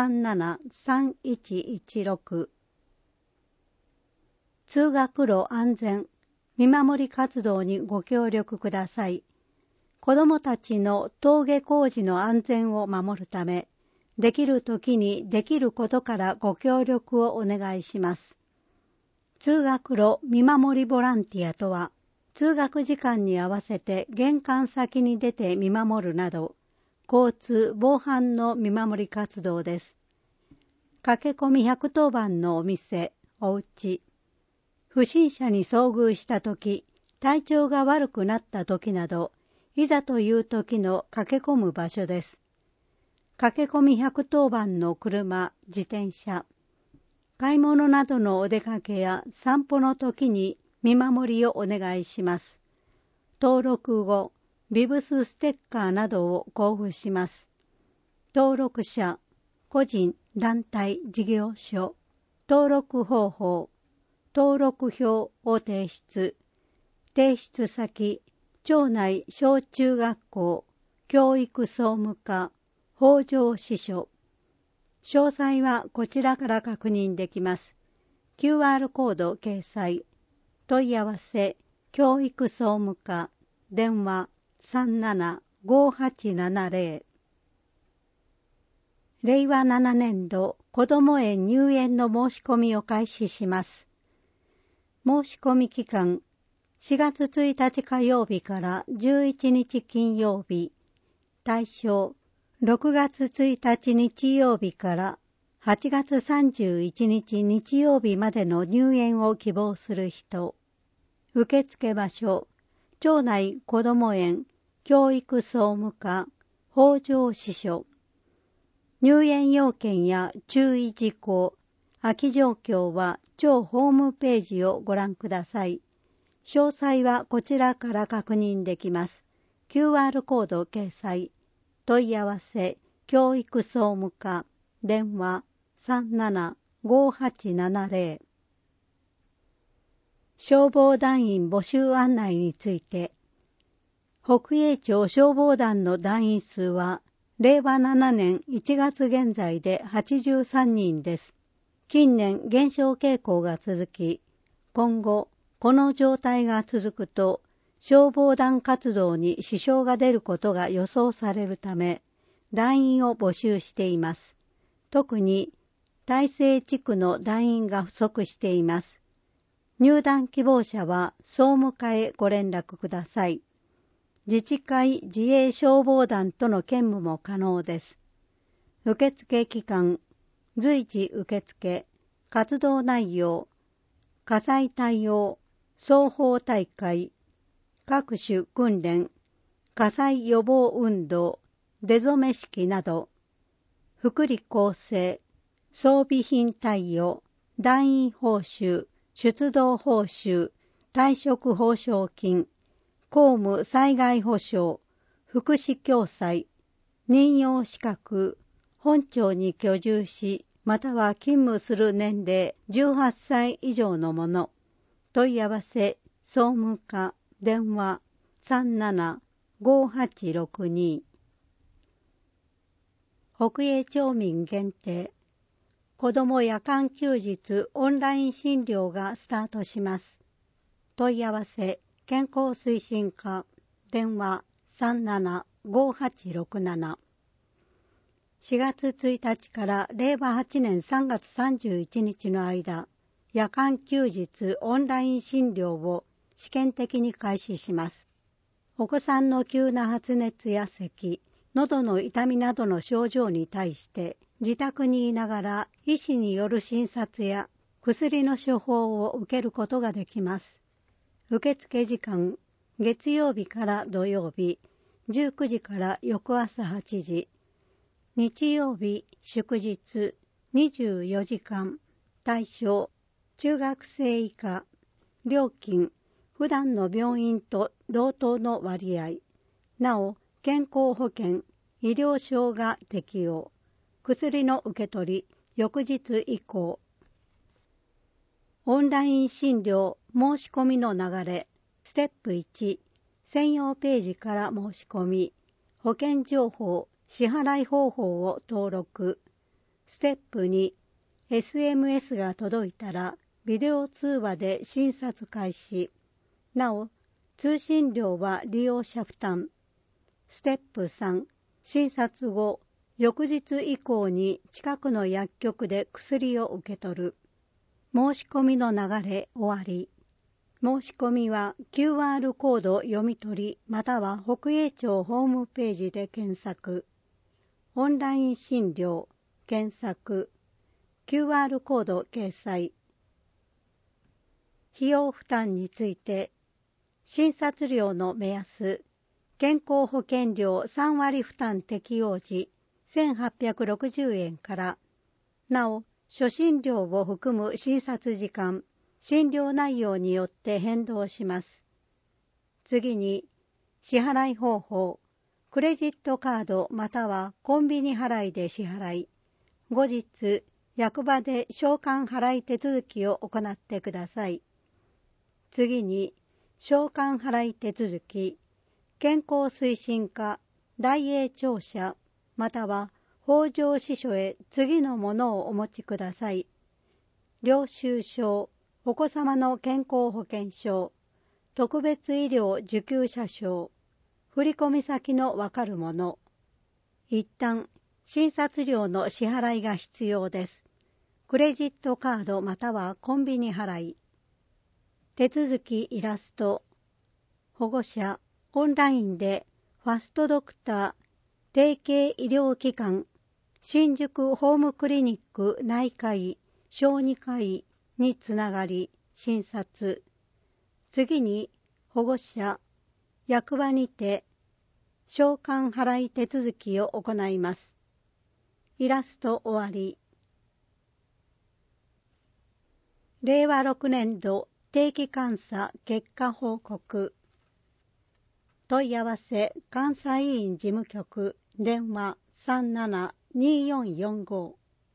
C: 373116。通学路安全、見守り活動にご協力ください。子どもたちの登下校時の安全を守るため、できるときにできることからご協力をお願いします。通学路見守りボランティアとは、通学時間に合わせて玄関先に出て見守るなど、交通防犯の見守り活動です。駆け込み110番のお店、お家、不審者に遭遇したとき、体調が悪くなったときなど、いざというときの駆け込む場所です。駆け込み110番の車、自転車、買い物などのお出かけや散歩の時に見守りをお願いします。登録後、ビブスステッカーなどを交付します。登録者、個人、団体、事業所、登録方法、登録表を提出、提出先、町内小中学校、教育総務課、北条支所。詳細はこちらから確認できます。QR コード掲載。問い合わせ、教育総務課、電話375870。令和7年度子ども園入園の申し込みを開始します。申し込み期間、4月1日火曜日から11日金曜日。対象、6月1日日曜日から8月31日日曜日までの入園を希望する人。受付場所、町内子ども園、教育総務課、北条支所。入園要件や注意事項、空き状況は町ホームページをご覧ください。詳細はこちらから確認できます。QR コード掲載。問い合わせ、教育総務課、電話375870。消防団員募集案内について、北栄町消防団の団員数は、令和7年1月現在で83人です。近年減少傾向が続き、今後この状態が続くと消防団活動に支障が出ることが予想されるため、団員を募集しています。特に大西地区の団員が不足しています。入団希望者は総務課へご連絡ください。自治会自衛消防団との兼務も可能です。受付期間、随時受付、活動内容、火災対応、双方大会、各種訓練、火災予防運動、出初め式など、福利厚生、装備品貸与、団員報酬、出動報酬、退職報奨金、 公務災害保障、福祉共済、任用資格、本庁に居住し、または勤務する年齢18歳以上の者、問い合わせ、総務課、電話 37-5862。北栄町民限定、子ども夜間休日オンライン診療がスタートします。問い合わせ、健康推進課、電話 37-5867。4月1日から令和8年3月31日の間、夜間休日オンライン診療を試験的に開始します。お子さんの急な発熱や咳、喉の痛みなどの症状に対して自宅にいながら医師による診察や薬の処方を受けることができます。受付時間、月曜日から土曜日、19時から翌朝8時、日曜日、祝日、24時間、対象、中学生以下、料金、普段の病院と同等の割合、なお、健康保険、医療証が適用、薬の受け取り、翌日以降。オンライン診療申し込みの流れ、ステップ1、専用ページから申し込み、保険情報、支払い方法を登録。ステップ2、SMS が届いたら、ビデオ通話で診察開始。なお、通信料は利用者負担。ステップ3、診察後、翌日以降に近くの薬局で薬を受け取る。申し込みの流れ終わり。申し込みは QR コード読み取り、または北栄町ホームページで検索。オンライン診療、検索。QR コード掲載。費用負担について、診察料の目安、健康保険料3割負担適用時、1860円から、なお、初診料を含む診察時間、診療内容によって変動します。次に、支払い方法、クレジットカードまたはコンビニ払いで支払い、後日、役場で償還払い手続きを行ってください。次に、償還払い手続き、健康推進課、大栄庁舎、または北条支所へ次のものをお持ちください。領収書、お子様の健康保険証、特別医療受給者証、振込先のわかるもの。一旦、診察料の支払いが必要です。クレジットカードまたはコンビニ払い。手続きイラスト。保護者、オンラインでファストドクター、提携医療機関、新宿ホームクリニック内科医、小児科医につながり、診察。次に、保護者、役場にて、償還払い手続きを行います。イラスト終わり。令和6年度定期監査結果報告。問い合わせ監査委員事務局電話 37-2445。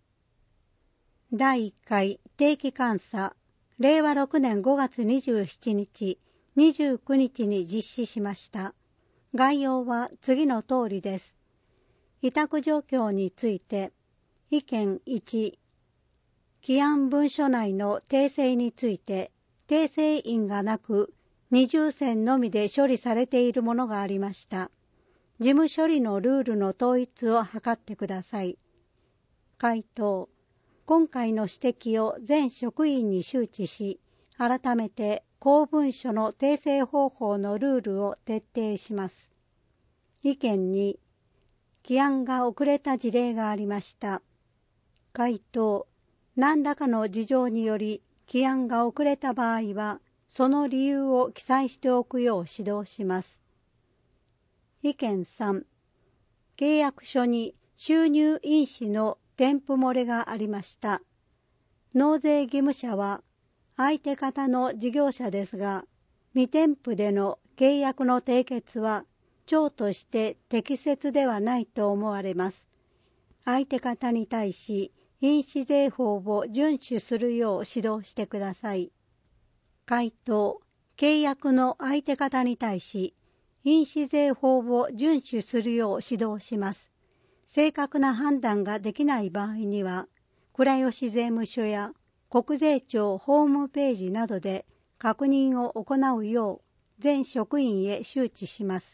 C: 第1回定期監査令和6年5月27日、29日に実施しました。概要は次の通りです。委託状況について、意見1、起案文書内の訂正について、訂正印がなく、二重線のみで処理されているものがありました。事務処理のルールの統一を図ってください。回答、今回の指摘を全職員に周知し、改めて公文書の訂正方法のルールを徹底します。意見2、起案が遅れた事例がありました。回答、何らかの事情により起案が遅れた場合は、その理由を記載しておくよう指導します。意見3、契約書に収入印紙の添付漏れがありました。納税義務者は相手方の事業者ですが、未添付での契約の締結は長として適切ではないと思われます。相手方に対し、印紙税法を遵守するよう指導してください。回答、契約の相手方に対し、印紙税法を遵守するよう指導します。正確な判断ができない場合には、倉吉税務署や国税庁ホームページなどで確認を行うよう全職員へ周知します。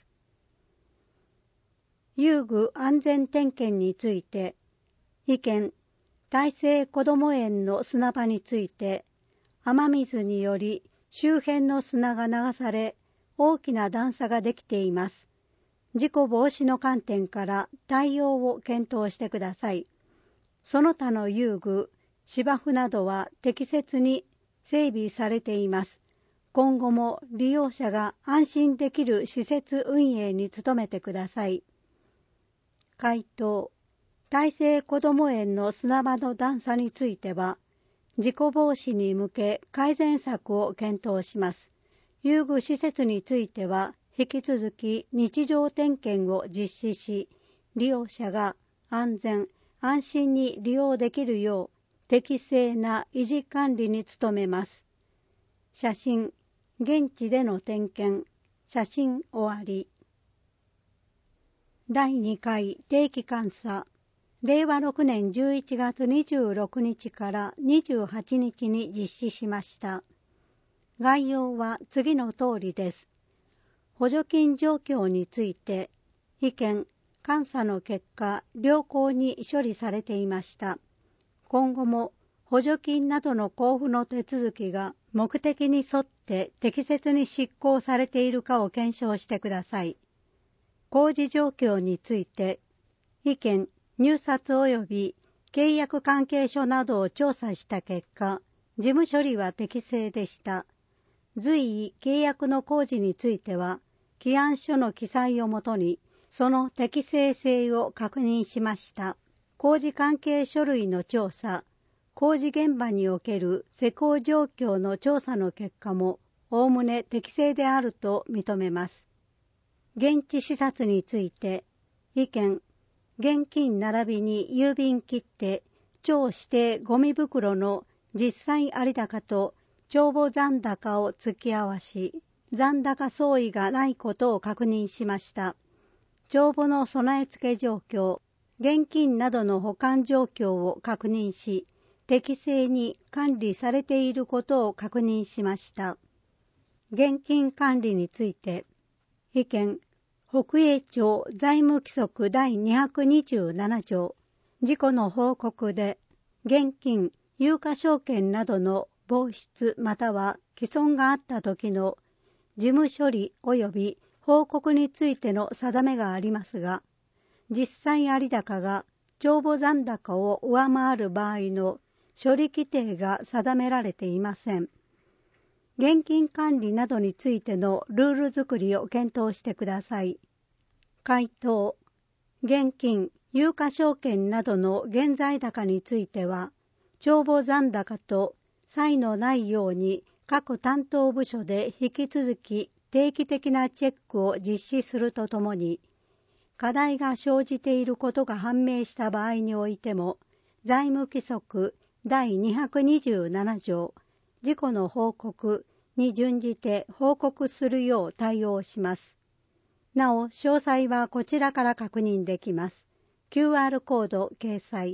C: 遊具安全点検について、意見、大成こども園の砂場について、雨水により周辺の砂が流され、大きな段差ができています。事故防止の観点から対応を検討してください。その他の遊具、芝生などは適切に整備されています。今後も利用者が安心できる施設運営に努めてください。回答、大成こども園の砂場の段差については、事故防止に向け改善策を検討します。遊具施設については、引き続き日常点検を実施し、利用者が安全・安心に利用できるよう適正な維持管理に努めます。写真、現地での点検、写真終わり。第2回定期監査、令和6年11月26日から28日に実施しました。概要は次の通りです。補助金状況について、意見、監査の結果、良好に処理されていました。今後も補助金などの交付の手続きが目的に沿って適切に執行されているかを検証してください。工事状況について、意見、入札及び契約関係書などを調査した結果、事務処理は適正でした。随意契約の工事については、起案書の記載をもとに、その適正性を確認しました。工事関係書類の調査、工事現場における施工状況の調査の結果も、おおむね適正であると認めます。現地視察について、意見、現金並びに郵便切手、町指定ゴミ袋の実際有高と帳簿残高を突き合わし、残高相違がないことを確認しました。帳簿の備え付け状況、現金などの保管状況を確認し、適正に管理されていることを確認しました。現金管理について、意見、北栄町財務規則第227条、事故の報告で、現金、有価証券などの亡失または毀損があった時の事務処理及び報告についての定めがありますが、実際有高が帳簿残高を上回る場合の処理規定が定められていません。現金管理などについてのルール作りを検討してください。回答、現金、有価証券などの現在高については、帳簿残高と差異のないように各担当部署で引き続き定期的なチェックを実施するとともに、課題が生じていることが判明した場合においても、財務規則第227条、事故の報告に準じて報告するよう対応します。なお、詳細はこちらから確認できます。QR コード掲載。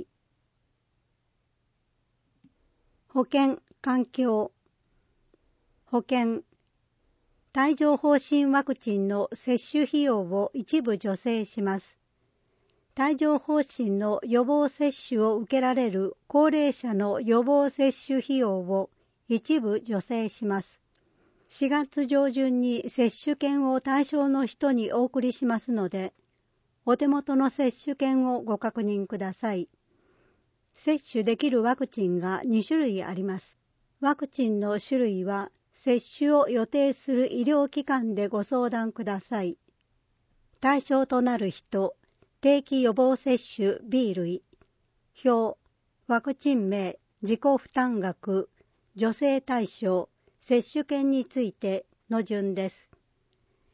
C: 保健・環境。保健。帯状疱疹ワクチンの接種費用を一部助成します。帯状疱疹の予防接種を受けられる高齢者の予防接種費用を一部助成します。4月上旬に接種券を対象の人にお送りしますので、お手元の接種券をご確認ください。接種できるワクチンが2種類あります。ワクチンの種類は、接種を予定する医療機関でご相談ください。対象となる人、定期予防接種 B 類、表、ワクチン名、自己負担額、助成対象、接種券についての順です。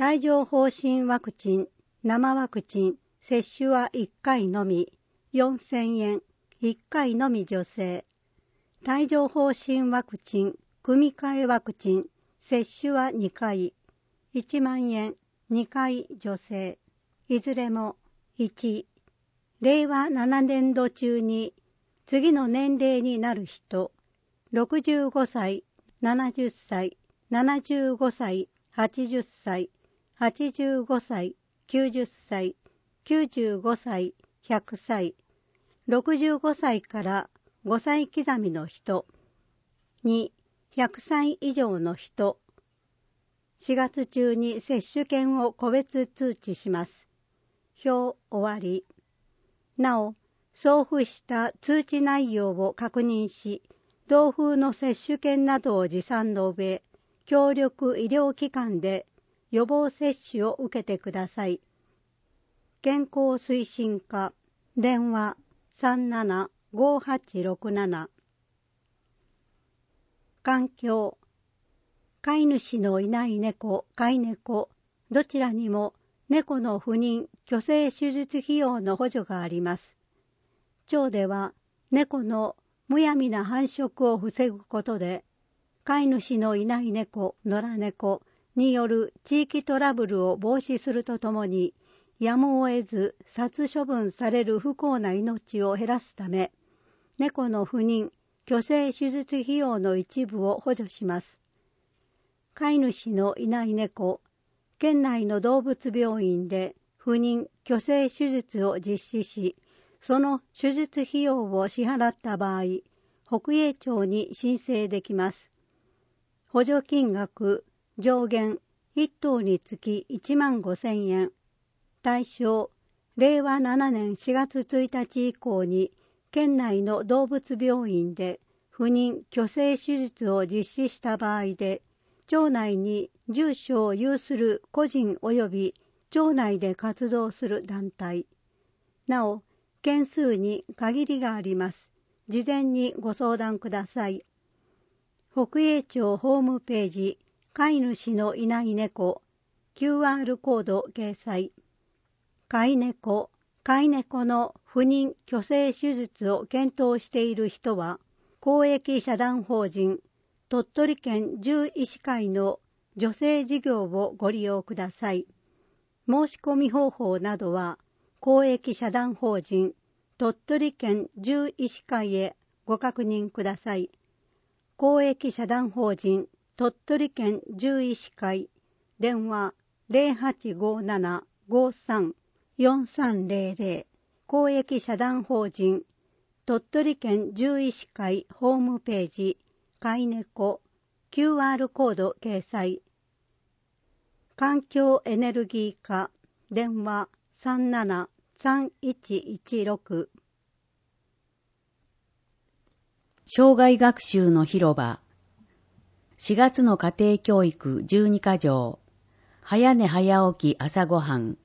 C: 帯状疱疹ワクチン、生ワクチン、接種は1回のみ、4000円、1回のみ女性。帯状疱疹ワクチン、組み換えワクチン、接種は2回、1万円、2回女性。いずれも1、令和7年度中に次の年齢になる人、65歳、70歳、75歳、80歳、85歳、90歳、95歳、100歳、65歳から5歳刻みの人。2、100歳以上の人。4月中に接種券を個別通知します。表終わり。なお、送付した通知内容を確認し、同封の接種券などを持参の上、協力医療機関で予防接種を受けてください。健康推進課、電話 375867。環境、飼い主のいない猫、飼い猫、どちらにも猫の不妊・去勢手術費用の補助があります。町では猫のむやみな繁殖を防ぐことで、飼い主のいない猫、野良猫による地域トラブルを防止するとともに、やむを得ず殺処分される不幸な命を減らすため、猫の不妊・去勢手術費用の一部を補助します。飼い主のいない猫、県内の動物病院で不妊・去勢手術を実施し、その手術費用を支払った場合、北栄町に申請できます。補助金額上限1頭につき15,000円。対象、令和7年4月1日以降に県内の動物病院で不妊・去勢手術を実施した場合で、町内に住所を有する個人及び町内で活動する団体。なお、件数に限りがあります。事前にご相談ください。北栄町ホームページ、飼い主のいない猫、QR コード掲載。飼い猫の不妊・去勢手術を検討している人は、公益社団法人鳥取県獣医師会の助成事業をご利用ください。申し込み方法などは、公益社団法人鳥取県獣医師会へご確認ください。公益社団法人鳥取県獣医師会、電話 0857-53-4300、公益社団法人鳥取県獣医師会ホームページ、飼い猫 QR コード掲載。環境エネルギー課、電話 37-3116。
D: 障害学習の広場。4月の家庭教育12か条。早寝早起き朝ごはん。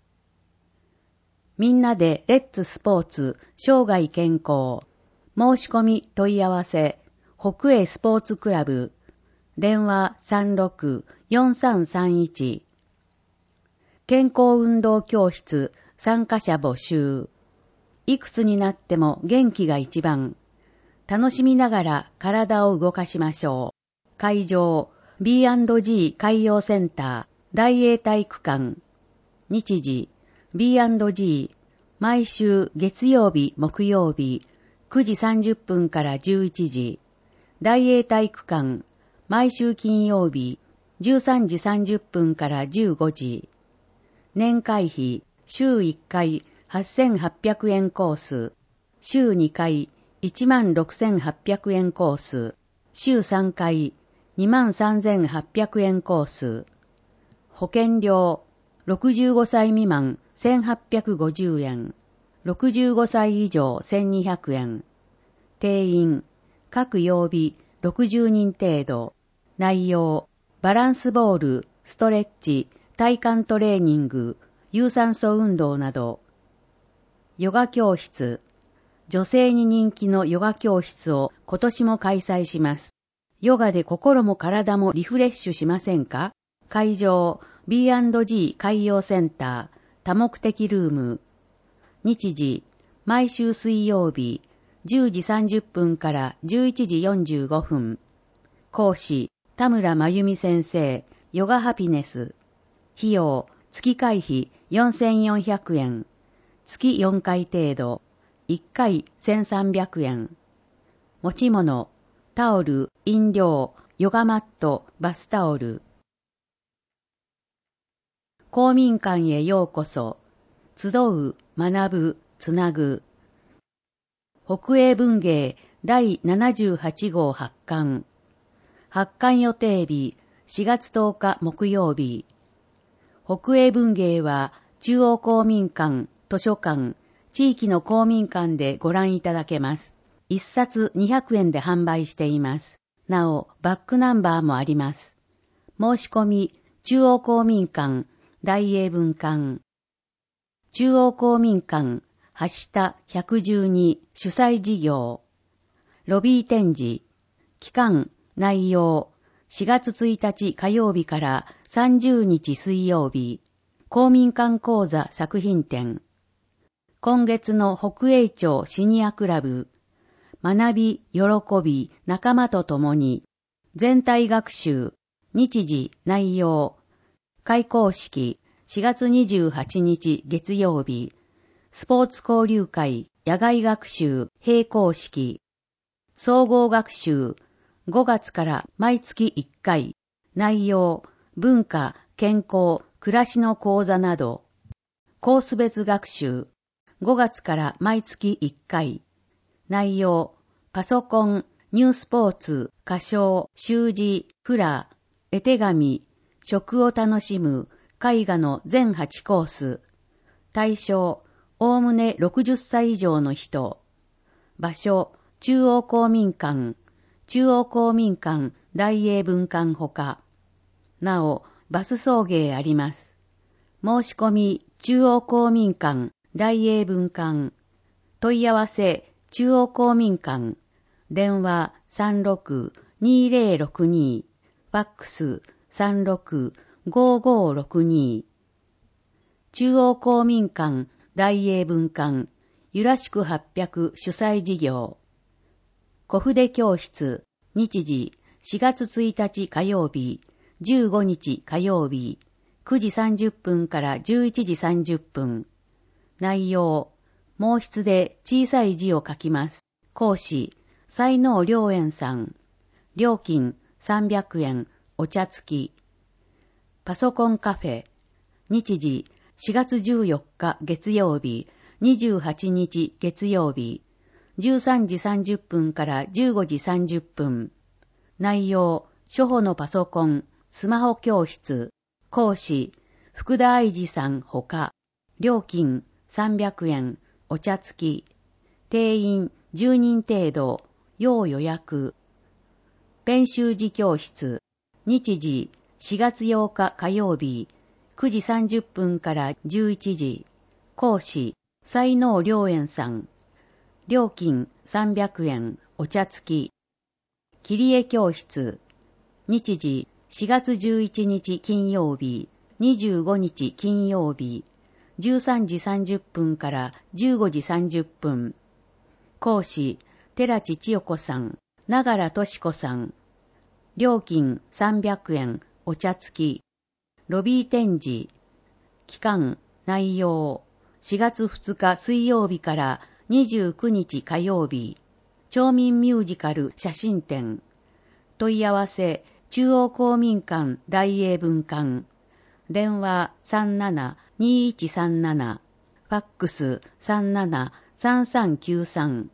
D: みんなでレッツスポーツ生涯健康。申し込み問い合わせ。北栄スポーツクラブ。電話 36-4331。健康運動教室参加者募集。いくつになっても元気が一番。楽しみながら体を動かしましょう。会場 B&G 海洋センター大英体育館。日時 B&G 毎週月曜日木曜日9時30分から11時。大英体育館毎週金曜日13時30分から15時。年会費週1回8,800円コース。週2回16,800円コース。週3回23,800円コース。保険料65歳未満1,850円。65歳以上1,200円。定員各曜日60人程度。内容バランスボール、ストレッチ、体幹トレーニング、有酸素運動など。ヨガ教室。女性に人気のヨガ教室を今年も開催します。ヨガで心も体もリフレッシュしませんか？会場 B&G 海洋センター多目的ルーム。日時、毎週水曜日、10時30分から11時45分。講師、田村真由美先生、ヨガハピネス。費用、月会費4400円。月4回程度。1回1300円。持ち物、タオル、飲料、ヨガマット、バスタオル。公民館へようこそ。集う、学ぶ、つなぐ。北英文芸第78号発刊。発刊予定日4月10日木曜日。北英文芸は中央公民館、図書館、地域の公民館でご覧いただけます。1冊200円で販売しています。なお、バックナンバーもあります。申し込み、中央公民館、大英文館。中央公民館、橋田112主催事業。ロビー展示。期間、内容。4月1日火曜日から30日水曜日。公民館講座作品展。今月の北栄町シニアクラブ。学び、喜び、仲間と共に。全体学習。日時、内容。開講式。4月28日月曜日。スポーツ交流会、野外学習、閉講式。総合学習。5月から毎月1回。内容、文化、健康、暮らしの講座など。コース別学習。5月から毎月1回。内容、パソコン、ニュースポーツ、歌唱、習字、フラ、絵手紙、食を楽しむ、絵画の全8コース。対象、おおむね60歳以上の人。場所、中央公民館、中央公民館大英文館ほか。なお、バス送迎あります。申し込み、中央公民館大英文館。問い合わせ、中央公民館。電話36-2062。ファックス36-5562。中央公民館大英文館。ゆらしく800主催事業。小筆教室。日時4月1日火曜日。15日火曜日。9時30分から11時30分。内容。毛筆で小さい字を書きます。講師。才能良園さん。料金300円。お茶付き。パソコンカフェ。日時4月14日月曜日。28日月曜日。13時30分から15時30分。内容。初歩のパソコン、スマホ教室。講師。福田愛二さんほか。料金300円。お茶付き。定員10人程度。要予約。編集時教室。日時4月8日火曜日。9時30分から11時。講師。才能良園さん。料金300円。お茶付き。切り絵教室。日時4月11日金曜日。25日金曜日。13時30分から15時30分。講師。寺地千代子さん。長良敏子さん。料金300円。お茶付き。ロビー展示。期間、内容。4月2日水曜日から29日火曜日。町民ミュージカル写真展。問い合わせ、中央公民館大英文館。電話37-2137。ファックス37-3393。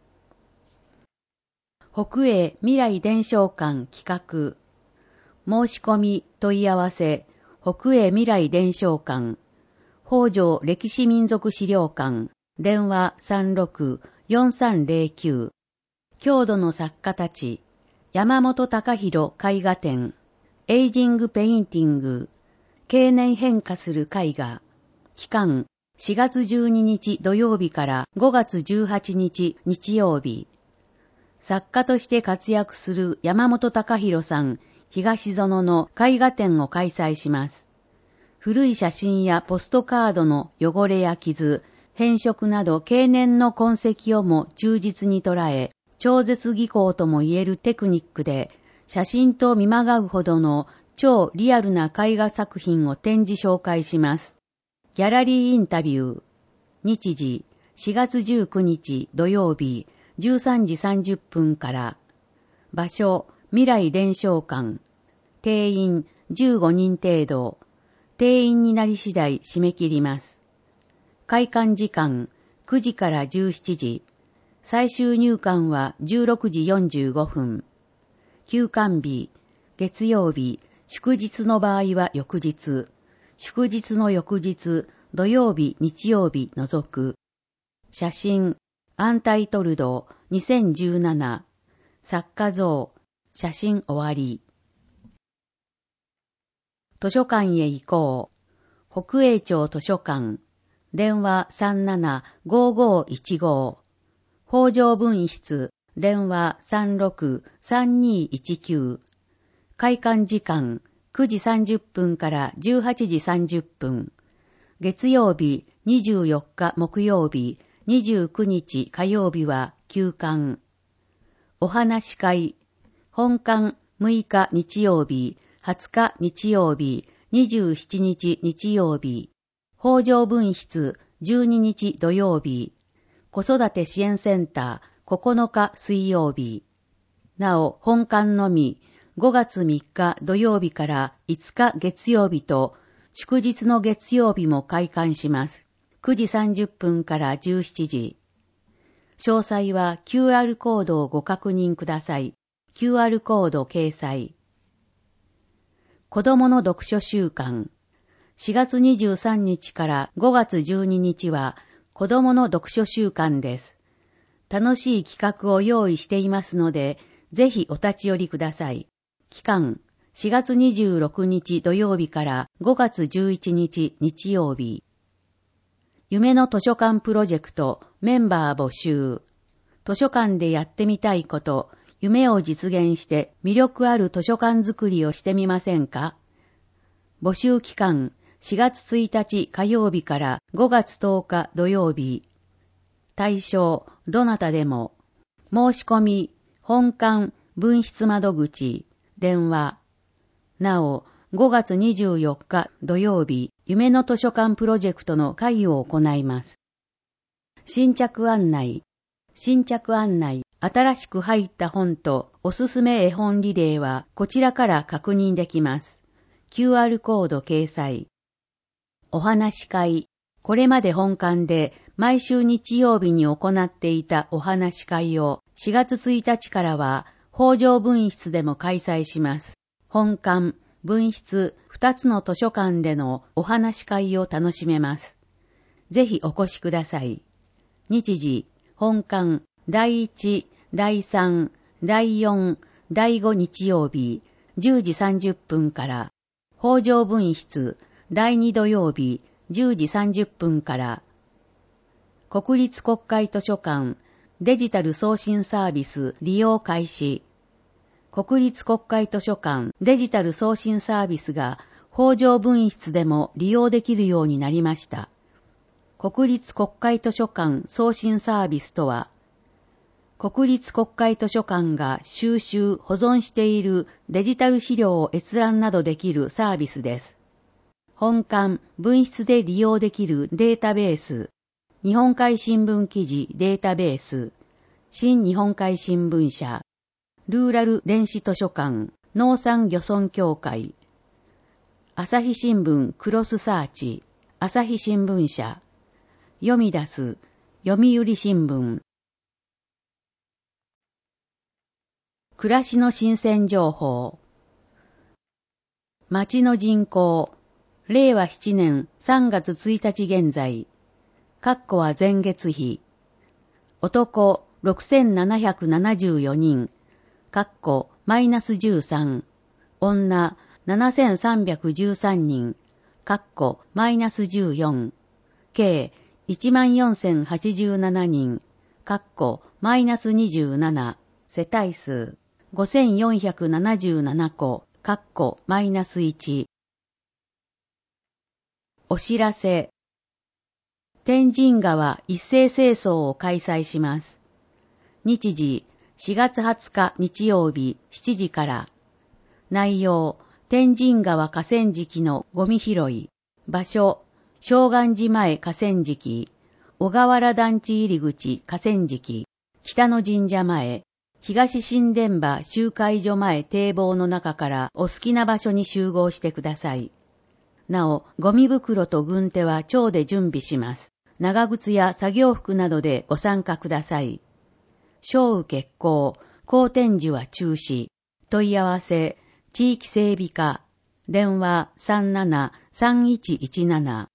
D: 北栄未来伝承館企画。申し込み問い合わせ、北栄未来伝承館。北条歴史民族資料館。電話36-4309。郷土の作家たち。山本隆弘絵画展。エイジングペインティング。経年変化する絵画。期間、4月12日土曜日から5月18日日曜日。作家として活躍する山本隆弘さん、東園の絵画展を開催します。 古い写真やポストカードの汚れや傷、変色など経年の痕跡をも忠実に捉え、超絶技巧とも言えるテクニックで、写真と見まがうほどの超リアルな絵画作品を展示紹介します。ギャラリーインタビュー。日時、4月19日土曜日、13時30分から。場所、未来伝承館。定員、15人程度。定員になり次第締め切ります。開館時間、9時から17時。最終入館は16時45分。休館日、月曜日、祝日の場合は翌日。祝日の翌日、土曜日、日曜日除く。写真、アンタイトルド2017。作家像、写真終わり。図書館へ行こう。北栄町図書館。電話37-5515。北条分室。電話36-3219。開館時間9時30分から18時30分。月曜日24日木曜日、29日火曜日は休館。お話し会。本館6日日曜日、20日日曜日、27日日曜日。北条分室12日土曜日。子育て支援センター9日水曜日。なお、本館のみ5月3日土曜日から5日月曜日と、祝日の月曜日も開館します。9時30分から17時。詳細は QR コードをご確認ください。QR コード掲載。子供の読書週間。4月23日から5月12日は子供の読書週間です。楽しい企画を用意していますので、ぜひお立ち寄りください。期間、4月26日土曜日から5月11日日曜日。夢の図書館プロジェクトメンバー募集。図書館でやってみたいこと、夢を実現して魅力ある図書館作りをしてみませんか？募集期間、4月1日火曜日から5月10日土曜日。対象、どなたでも。申し込み、本館分室窓口、電話。なお、5月24日土曜日、夢の図書館プロジェクトの会議を行います。新着案内。新しく入った本とおすすめ絵本リレーはこちらから確認できます。QR コード掲載。お話し会。これまで本館で毎週日曜日に行っていたお話し会を4月1日からは北条分室でも開催します。本館、分室2つの図書館でのお話し会を楽しめます。ぜひお越しください。日時、本館、第1、第3、第4、第5日曜日、10時30分から、北条分室、第2土曜日、10時30分から、国立国会図書館、デジタル送信サービス利用開始。国立国会図書館デジタル送信サービスが北条分室でも利用できるようになりました。国立国会図書館送信サービスとは、国立国会図書館が収集・保存しているデジタル資料を閲覧などできるサービスです。本館・分室で利用できるデータベース、日本海新聞記事データベース、新日本海新聞社、ルーラル電子図書館、農産漁村協会、朝日新聞クロスサーチ、朝日新聞社、読み出す、読売新聞。暮らしの新鮮情報。町の人口、令和7年3月1日現在。括弧は前月比。男6774人。括弧マイナス13。女7313人。括弧マイナス14。計14087人。括弧マイナス27。世帯数。5477戸、括弧マイナス1。 お知らせ。天神川一斉清掃を開催します。日時、4月20日日曜日7時から。内容、天神川河川敷のゴミ拾い。場所、正願寺前河川敷。小河原団地入口河川敷。北野神社前。東神殿場集会所前堤防の中からお好きな場所に集合してください。なお、ゴミ袋と軍手は町で準備します。長靴や作業服などでご参加ください。小雨決行、好天樹は中止。問い合わせ、地域整備課、電話 37-3117。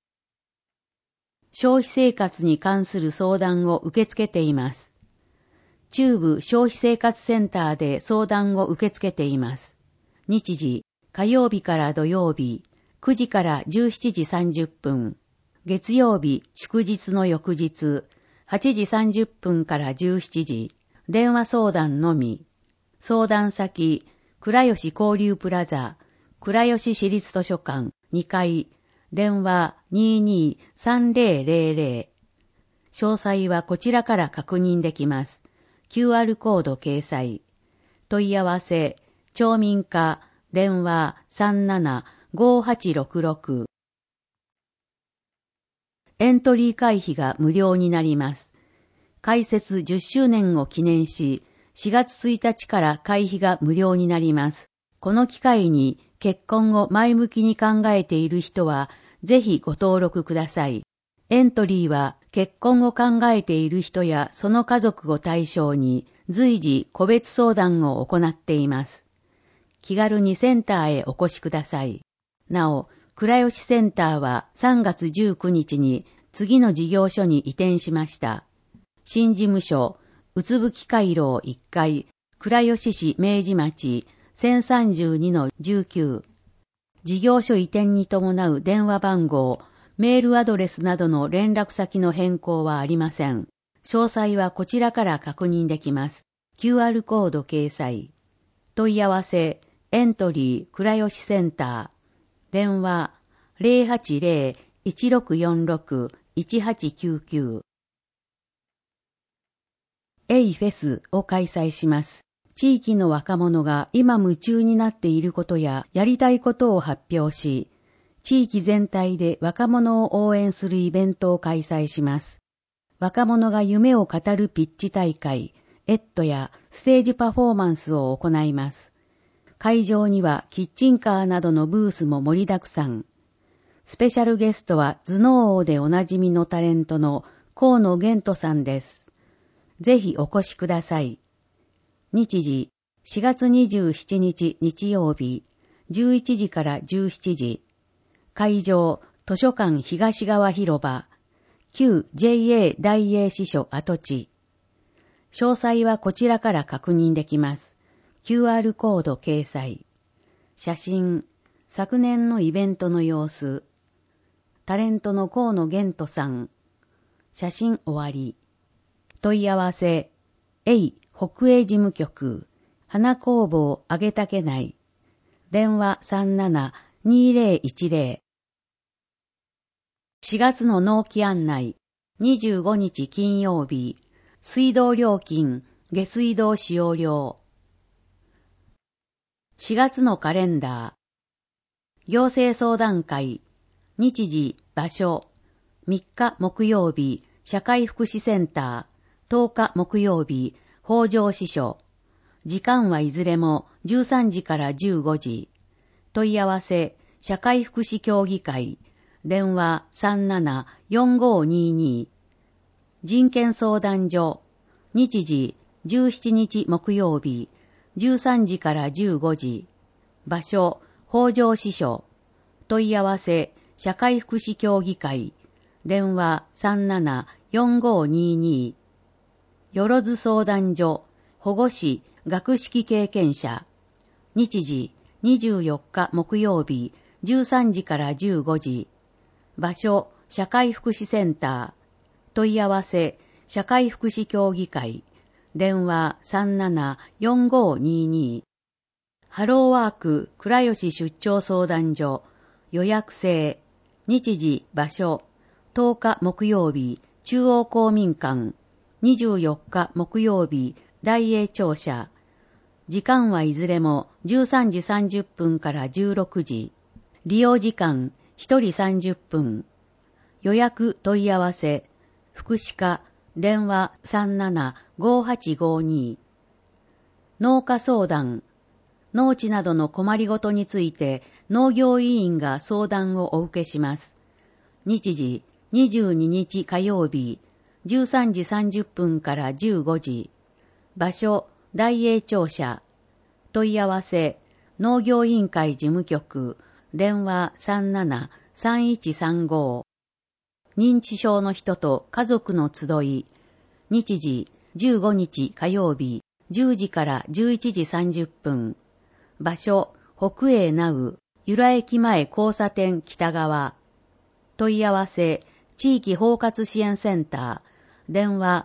D: 消費生活に関する相談を受け付けています。中部消費生活センターで相談を受け付けています。日時、火曜日から土曜日、9時から17時30分。月曜日、祝日の翌日、8時30分から17時。電話相談のみ。相談先、倉吉交流プラザ、倉吉市立図書館2階、電話 22-3000。詳細はこちらから確認できます。QR コード掲載。問い合わせ、町民課、電話 37-5866。エントリー会費が無料になります。開設10周年を記念し、4月1日から会費が無料になります。この機会に結婚を前向きに考えている人は、ぜひご登録ください。エントリーは結婚を考えている人やその家族を対象に随時個別相談を行っています。気軽にセンターへお越しください。なお、倉吉センターは3月19日に次の事業所に移転しました。新事務所、うつぶき回廊1階、倉吉市明治町 1032-19。事業所移転に伴う電話番号、メールアドレスなどの連絡先の変更はありません。詳細はこちらから確認できます。QR コード掲載。問い合わせ、エントリー倉吉センター。電話 080-1646-1899。フェスを開催します。地域の若者が今夢中になっていることややりたいことを発表し、地域全体で若者を応援するイベントを開催します。若者が夢を語るピッチ大会、やステージパフォーマンスを行います。会場にはキッチンカーなどのブースも盛りだくさん。スペシャルゲストは頭脳王でおなじみのタレントの河野玄斗さんです。ぜひお越しください。日時、4月27日日曜日、11時から17時。会場、図書館東側広場、旧 JA 大英支所跡地。詳細はこちらから確認できます。QR コード掲載。写真、昨年のイベントの様子。タレントの河野玄斗さん。写真終わり。問い合わせ、北営事務局、花工房あげたけない。電話 37-2010。4月の納期案内。25日金曜日。水道料金、下水道使用料。4月のカレンダー。行政相談会。日時、場所。3日木曜日、社会福祉センター。10日木曜日、北条支所。時間はいずれも13時から15時。問い合わせ、社会福祉協議会。電話 37-4522。人権相談所。日時、17日木曜日、13時から15時。場所、北条支所。問い合わせ、社会福祉協議会。電話 37-4522。よろず相談所。保護司、学識経験者。日時、24日木曜日、13時から15時。場所、社会福祉センター。問い合わせ、社会福祉協議会。電話 37-4522。ハローワーク倉吉出張相談所。予約制。 日時、場所、10日木曜日、中央公民館、24日木曜日、大英庁舎。時間はいずれも13時30分から16時。利用時間、1人30分。予約問い合わせ、福祉課、電話37-5852。農家相談。農地などの困りごとについて農業委員が相談をお受けします。日時、22日火曜日、13時30分から15時。場所、大英庁舎。問い合わせ、農業委員会事務局、電話37-3135。認知症の人と家族の集い。日時、15日火曜日、10時から11時30分。場所、北栄南宇、由良駅前交差点北側。問い合わせ、地域包括支援センター。電話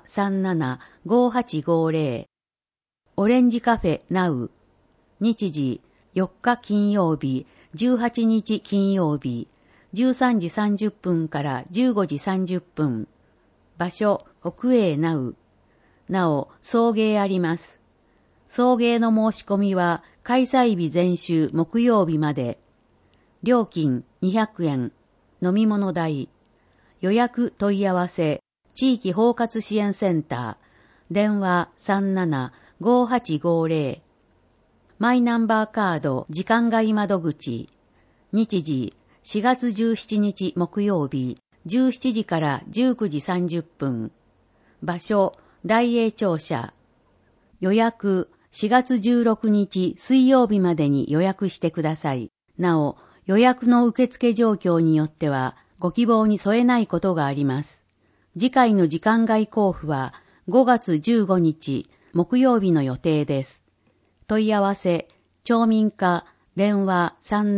D: 37-5850。オレンジカフェ南宇。日時、4日金曜日、18日金曜日、13時30分から15時30分。場所、北栄南宇。なお、送迎あります。送迎の申し込みは、開催日前週木曜日まで。料金200円。飲み物代。予約問い合わせ。地域包括支援センター。電話37-5850。マイナンバーカード時間外窓口。日時4月17日木曜日。17時から19時30分。場所、大英庁舎。予約、4月16日水曜日までに予約してください。なお、予約の受付状況によっては、ご希望に添えないことがあります。次回の時間外交付は5月15日木曜日の予定です。問い合わせ、町民課、電話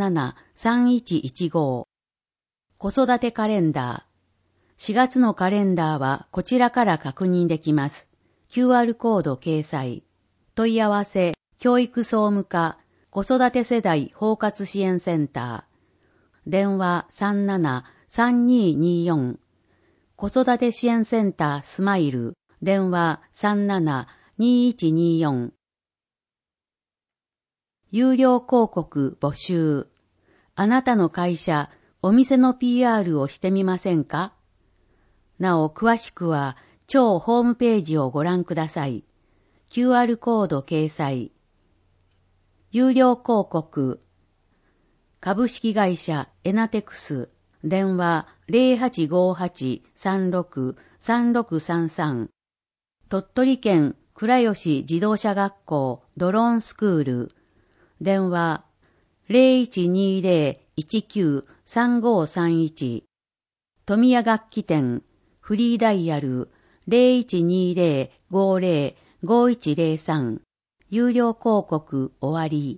D: 37-3115。子育てカレンダー。4月のカレンダーはこちらから確認できます。QR コード掲載。問い合わせ、教育総務課、子育て世代包括支援センター。電話37-3224。子育て支援センタースマイル。電話37-2124。有料広告募集。あなたの会社、お店の PR をしてみませんか？なお、詳しくは、超ホームページをご覧ください。QR コード掲載。有料広告。株式会社エナテクス。電話0858-36-3633。鳥取県倉吉自動車学校ドローンスクール。電話0120-19-3531。富谷楽器店フリーダイヤル 0120-50-5103。有料広告終わり。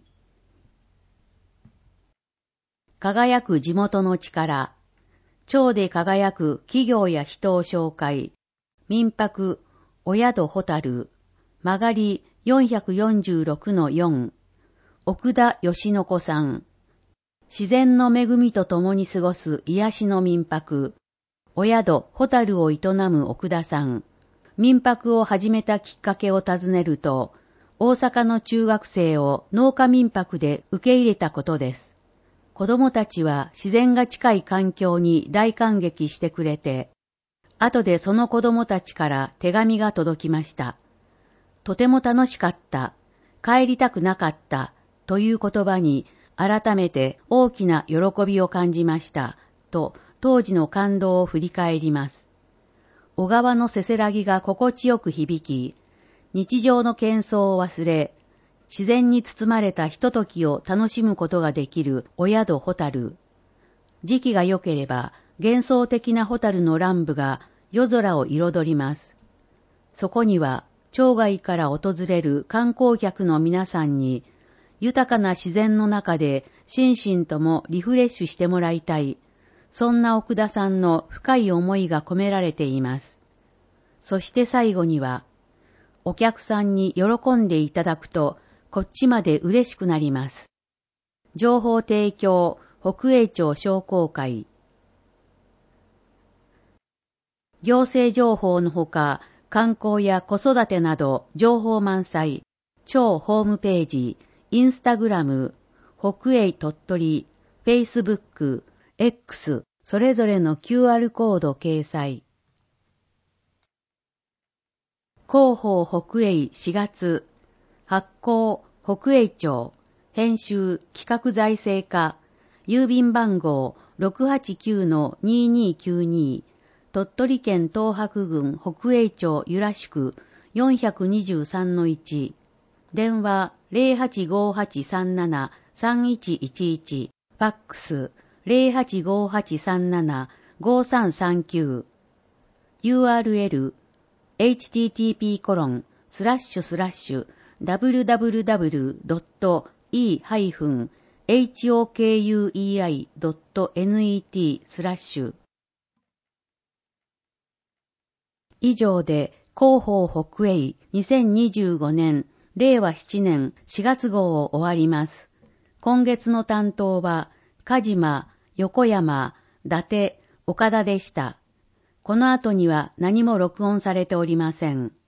D: 輝く地元の力。町で輝く企業や人を紹介。民泊、お宿ホタル。曲がり 446-4。奥田義の子さん。自然の恵みと共に過ごす癒しの民泊。お宿ホタルを営む奥田さん。民泊を始めたきっかけを尋ねると、大阪の中学生を農家民泊で受け入れたことです。子供たちは自然が近い環境に大感激してくれて、後でその子供たちから手紙が届きました。とても楽しかった。帰りたくなかった。という言葉に改めて大きな喜びを感じました。と当時の感動を振り返ります。小川のせせらぎが心地よく響き、日常の喧騒を忘れ、自然に包まれたひとときを楽しむことができるお宿ホタル。時期が良ければ幻想的なホタルの乱舞が夜空を彩ります。そこには町外から訪れる観光客の皆さんに豊かな自然の中で心身ともリフレッシュしてもらいたい。そんな奥田さんの深い思いが込められています。そして最後には、お客さんに喜んでいただくとこっちまで嬉しくなります。情報提供北栄町商工会。 行政情報のほか、観光や子育てなど情報満載、超ホームページ、インスタグラム、北栄鳥取、フェイスブック、X、それぞれの QR コード掲載。広報北栄4月、発行北栄町、編集企画財政課、郵便番号 689-2292、鳥取県東白郡北栄町由良宿 423-1、電話 085837-3111、ファックス 085837-5339、URL http://www.e-hokui.net/ 以上で広報北栄2025年令和7年4月号を終わります。今月の担当は鹿島、横山、伊達、岡田でした。この後には何も録音されておりません。